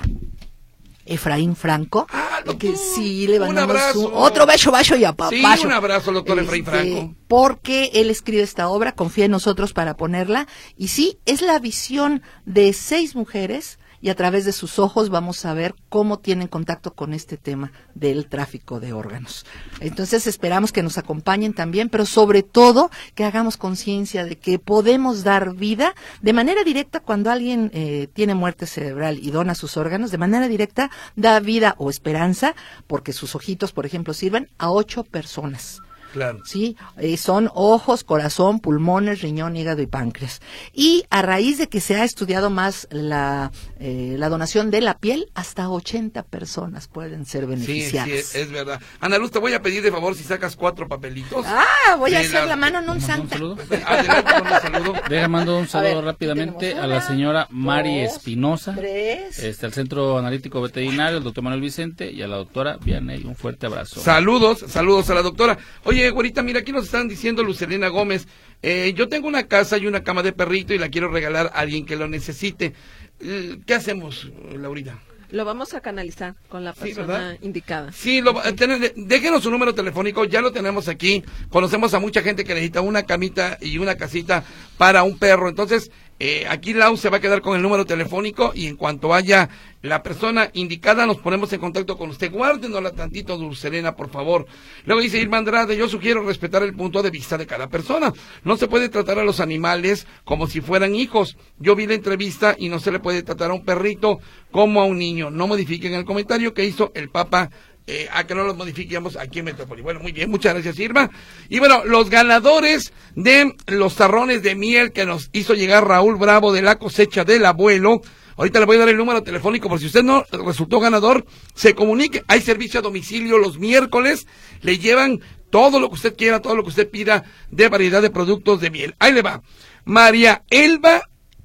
Efraín Franco, ah, que sí le mandamos un abrazo. Un, otro beso, beso y apapacho. Sí, un abrazo, doctor Efraín este, Franco. Porque él escribe esta obra, confía en nosotros para ponerla, y sí, es la visión de seis mujeres, y a través de sus ojos vamos a ver cómo tienen contacto con este tema del tráfico de órganos. Entonces esperamos que nos acompañen también, pero sobre todo que hagamos conciencia de que podemos dar vida de manera directa cuando alguien eh, tiene muerte cerebral y dona sus órganos, de manera directa da vida o esperanza, porque sus ojitos, por ejemplo, sirven a ocho personas. Claro. Sí, eh, son ojos, corazón, pulmones, riñón, hígado y páncreas. Y a raíz de que se ha estudiado más la eh, la donación de la piel, hasta ochenta personas pueden ser beneficiadas. Sí, sí, es, es verdad. Ana Luz, te voy a pedir de favor si sacas cuatro papelitos. Ah, voy a hacer la, la mano en un santa. Un Adelante con un saludo. Deja, mando un saludo ver, rápidamente una, a la señora Mari dos, Espinosa, tres. este, al Centro Analítico Veterinario, el doctor Manuel Vicente, y a la doctora Vianey. Un fuerte abrazo. Saludos, saludos a la doctora. Oye, güerita, mira, aquí nos están diciendo Lucelena Gómez, eh, yo tengo una casa y una cama de perrito y la quiero regalar a alguien que lo necesite. Eh, ¿Qué hacemos, Laurita? Lo vamos a canalizar con la persona sí, indicada. Sí, lo, ten, déjenos su número telefónico, ya lo tenemos aquí. Conocemos a mucha gente que necesita una camita y una casita para un perro. Entonces, eh, aquí Lau se va a quedar con el número telefónico y en cuanto haya la persona indicada nos ponemos en contacto con usted. Guárdenosla tantito, Dulcelena, por favor. Luego dice Irma Andrade, yo sugiero respetar el punto de vista de cada persona. No se puede tratar a los animales como si fueran hijos. Yo vi la entrevista y no se le puede tratar a un perrito como a un niño. No modifiquen el comentario que hizo el Papa. Eh, a que no los modifiquemos aquí en Metrópoli. Bueno, muy bien, muchas gracias, Irma. Y bueno, los ganadores de los tarrones de miel que nos hizo llegar Raúl Bravo de la cosecha del abuelo. Ahorita le voy a dar el número telefónico por si usted no resultó ganador, se comunique. Hay servicio a domicilio los miércoles, le llevan todo lo que usted quiera, todo lo que usted pida de variedad de productos de miel. Ahí le va. María Elba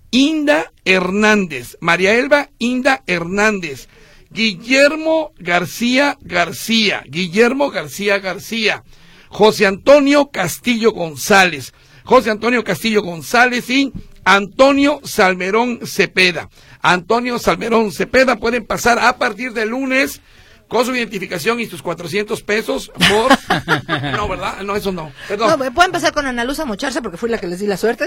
Inda Hernández. María Elba Inda Hernández. Guillermo García García, Guillermo García García, José Antonio Castillo González, José Antonio Castillo González y Antonio Salmerón Cepeda. Antonio Salmerón Cepeda pueden pasar a partir del lunes con su identificación y sus cuatrocientos pesos por... No, ¿verdad? No, eso no. Perdón. No, pueden pasar con Ana Luz a mocharse porque fui la que les di la suerte.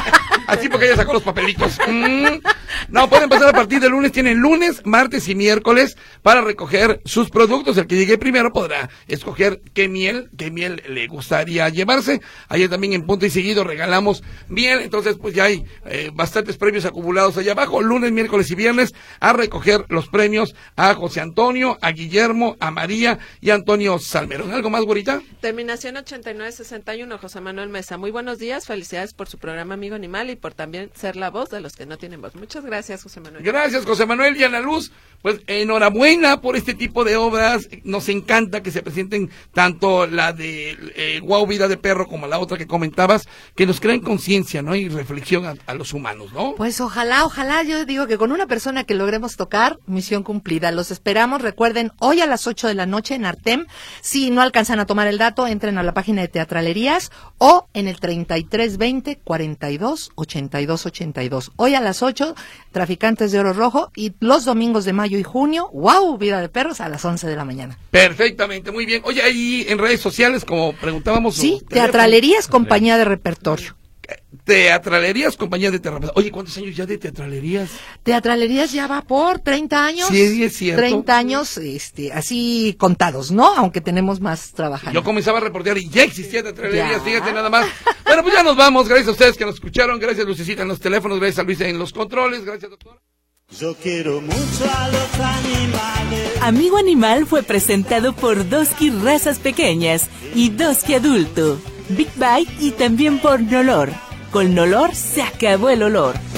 Así porque ella sacó los papelitos. Mm. No, pueden pasar a partir del lunes. Tienen lunes, martes y miércoles para recoger sus productos. El que llegue primero podrá escoger qué miel, qué miel le gustaría llevarse. Ayer también en Punto y Seguido regalamos miel. Entonces, pues ya hay eh, bastantes premios acumulados allá abajo. Lunes, miércoles y viernes a recoger los premios a José Antonio, a Guillermo, a María y a Antonio Salmerón. ¿Algo más, güerita? Terminación ochenta y nueve sesenta y uno, José Manuel Mesa. Muy buenos días, felicidades por su programa Amigo Animal y por también ser la voz de los que no tienen voz. Muchas gracias, José Manuel. Gracias, José Manuel y Ana Luz. Pues enhorabuena por este tipo de obras. Nos encanta que se presenten tanto la de eh, Guau Vida de Perro como la otra que comentabas, que nos creen conciencia, ¿no? Y reflexión a, a los humanos, ¿no? Pues ojalá, ojalá, yo digo que con una persona que logremos tocar, misión cumplida. Los esperamos, recuerden, hoy a las ocho de la noche en Artem. Si no alcanzan a tomar el dato, entren a la página de Teatralerías o en el treinta y tres veinte cuarenta y dos ochenta y dos ochenta y dos. Hoy a las ocho, Traficantes de Oro Rojo, y los domingos de mayo y junio, Guau Vida de Perros a las once de la mañana. Perfectamente, muy bien. Oye, ahí en redes sociales, como preguntábamos. Sí, Teatralerías, compañía de repertorio. Teatralerías, compañía de terapia. Oye, ¿cuántos años ya de teatralerías? Teatralerías ya va por treinta años. Sí, es cierto. treinta años, este, así contados, ¿no? Aunque tenemos más trabajando. Yo comenzaba a reportear y ya existía teatralerías, Ya. fíjate nada más. Bueno, pues ya nos vamos. Gracias a ustedes que nos escucharon. Gracias, Lucecita, en los teléfonos. Gracias a Luis en los controles. Gracias, doctor. Yo quiero mucho a los animales. Amigo Animal fue presentado por Doski Razas Pequeñas y Doski Adulto, Big Bite y también por Nolor. Con Nolor se acabó el olor.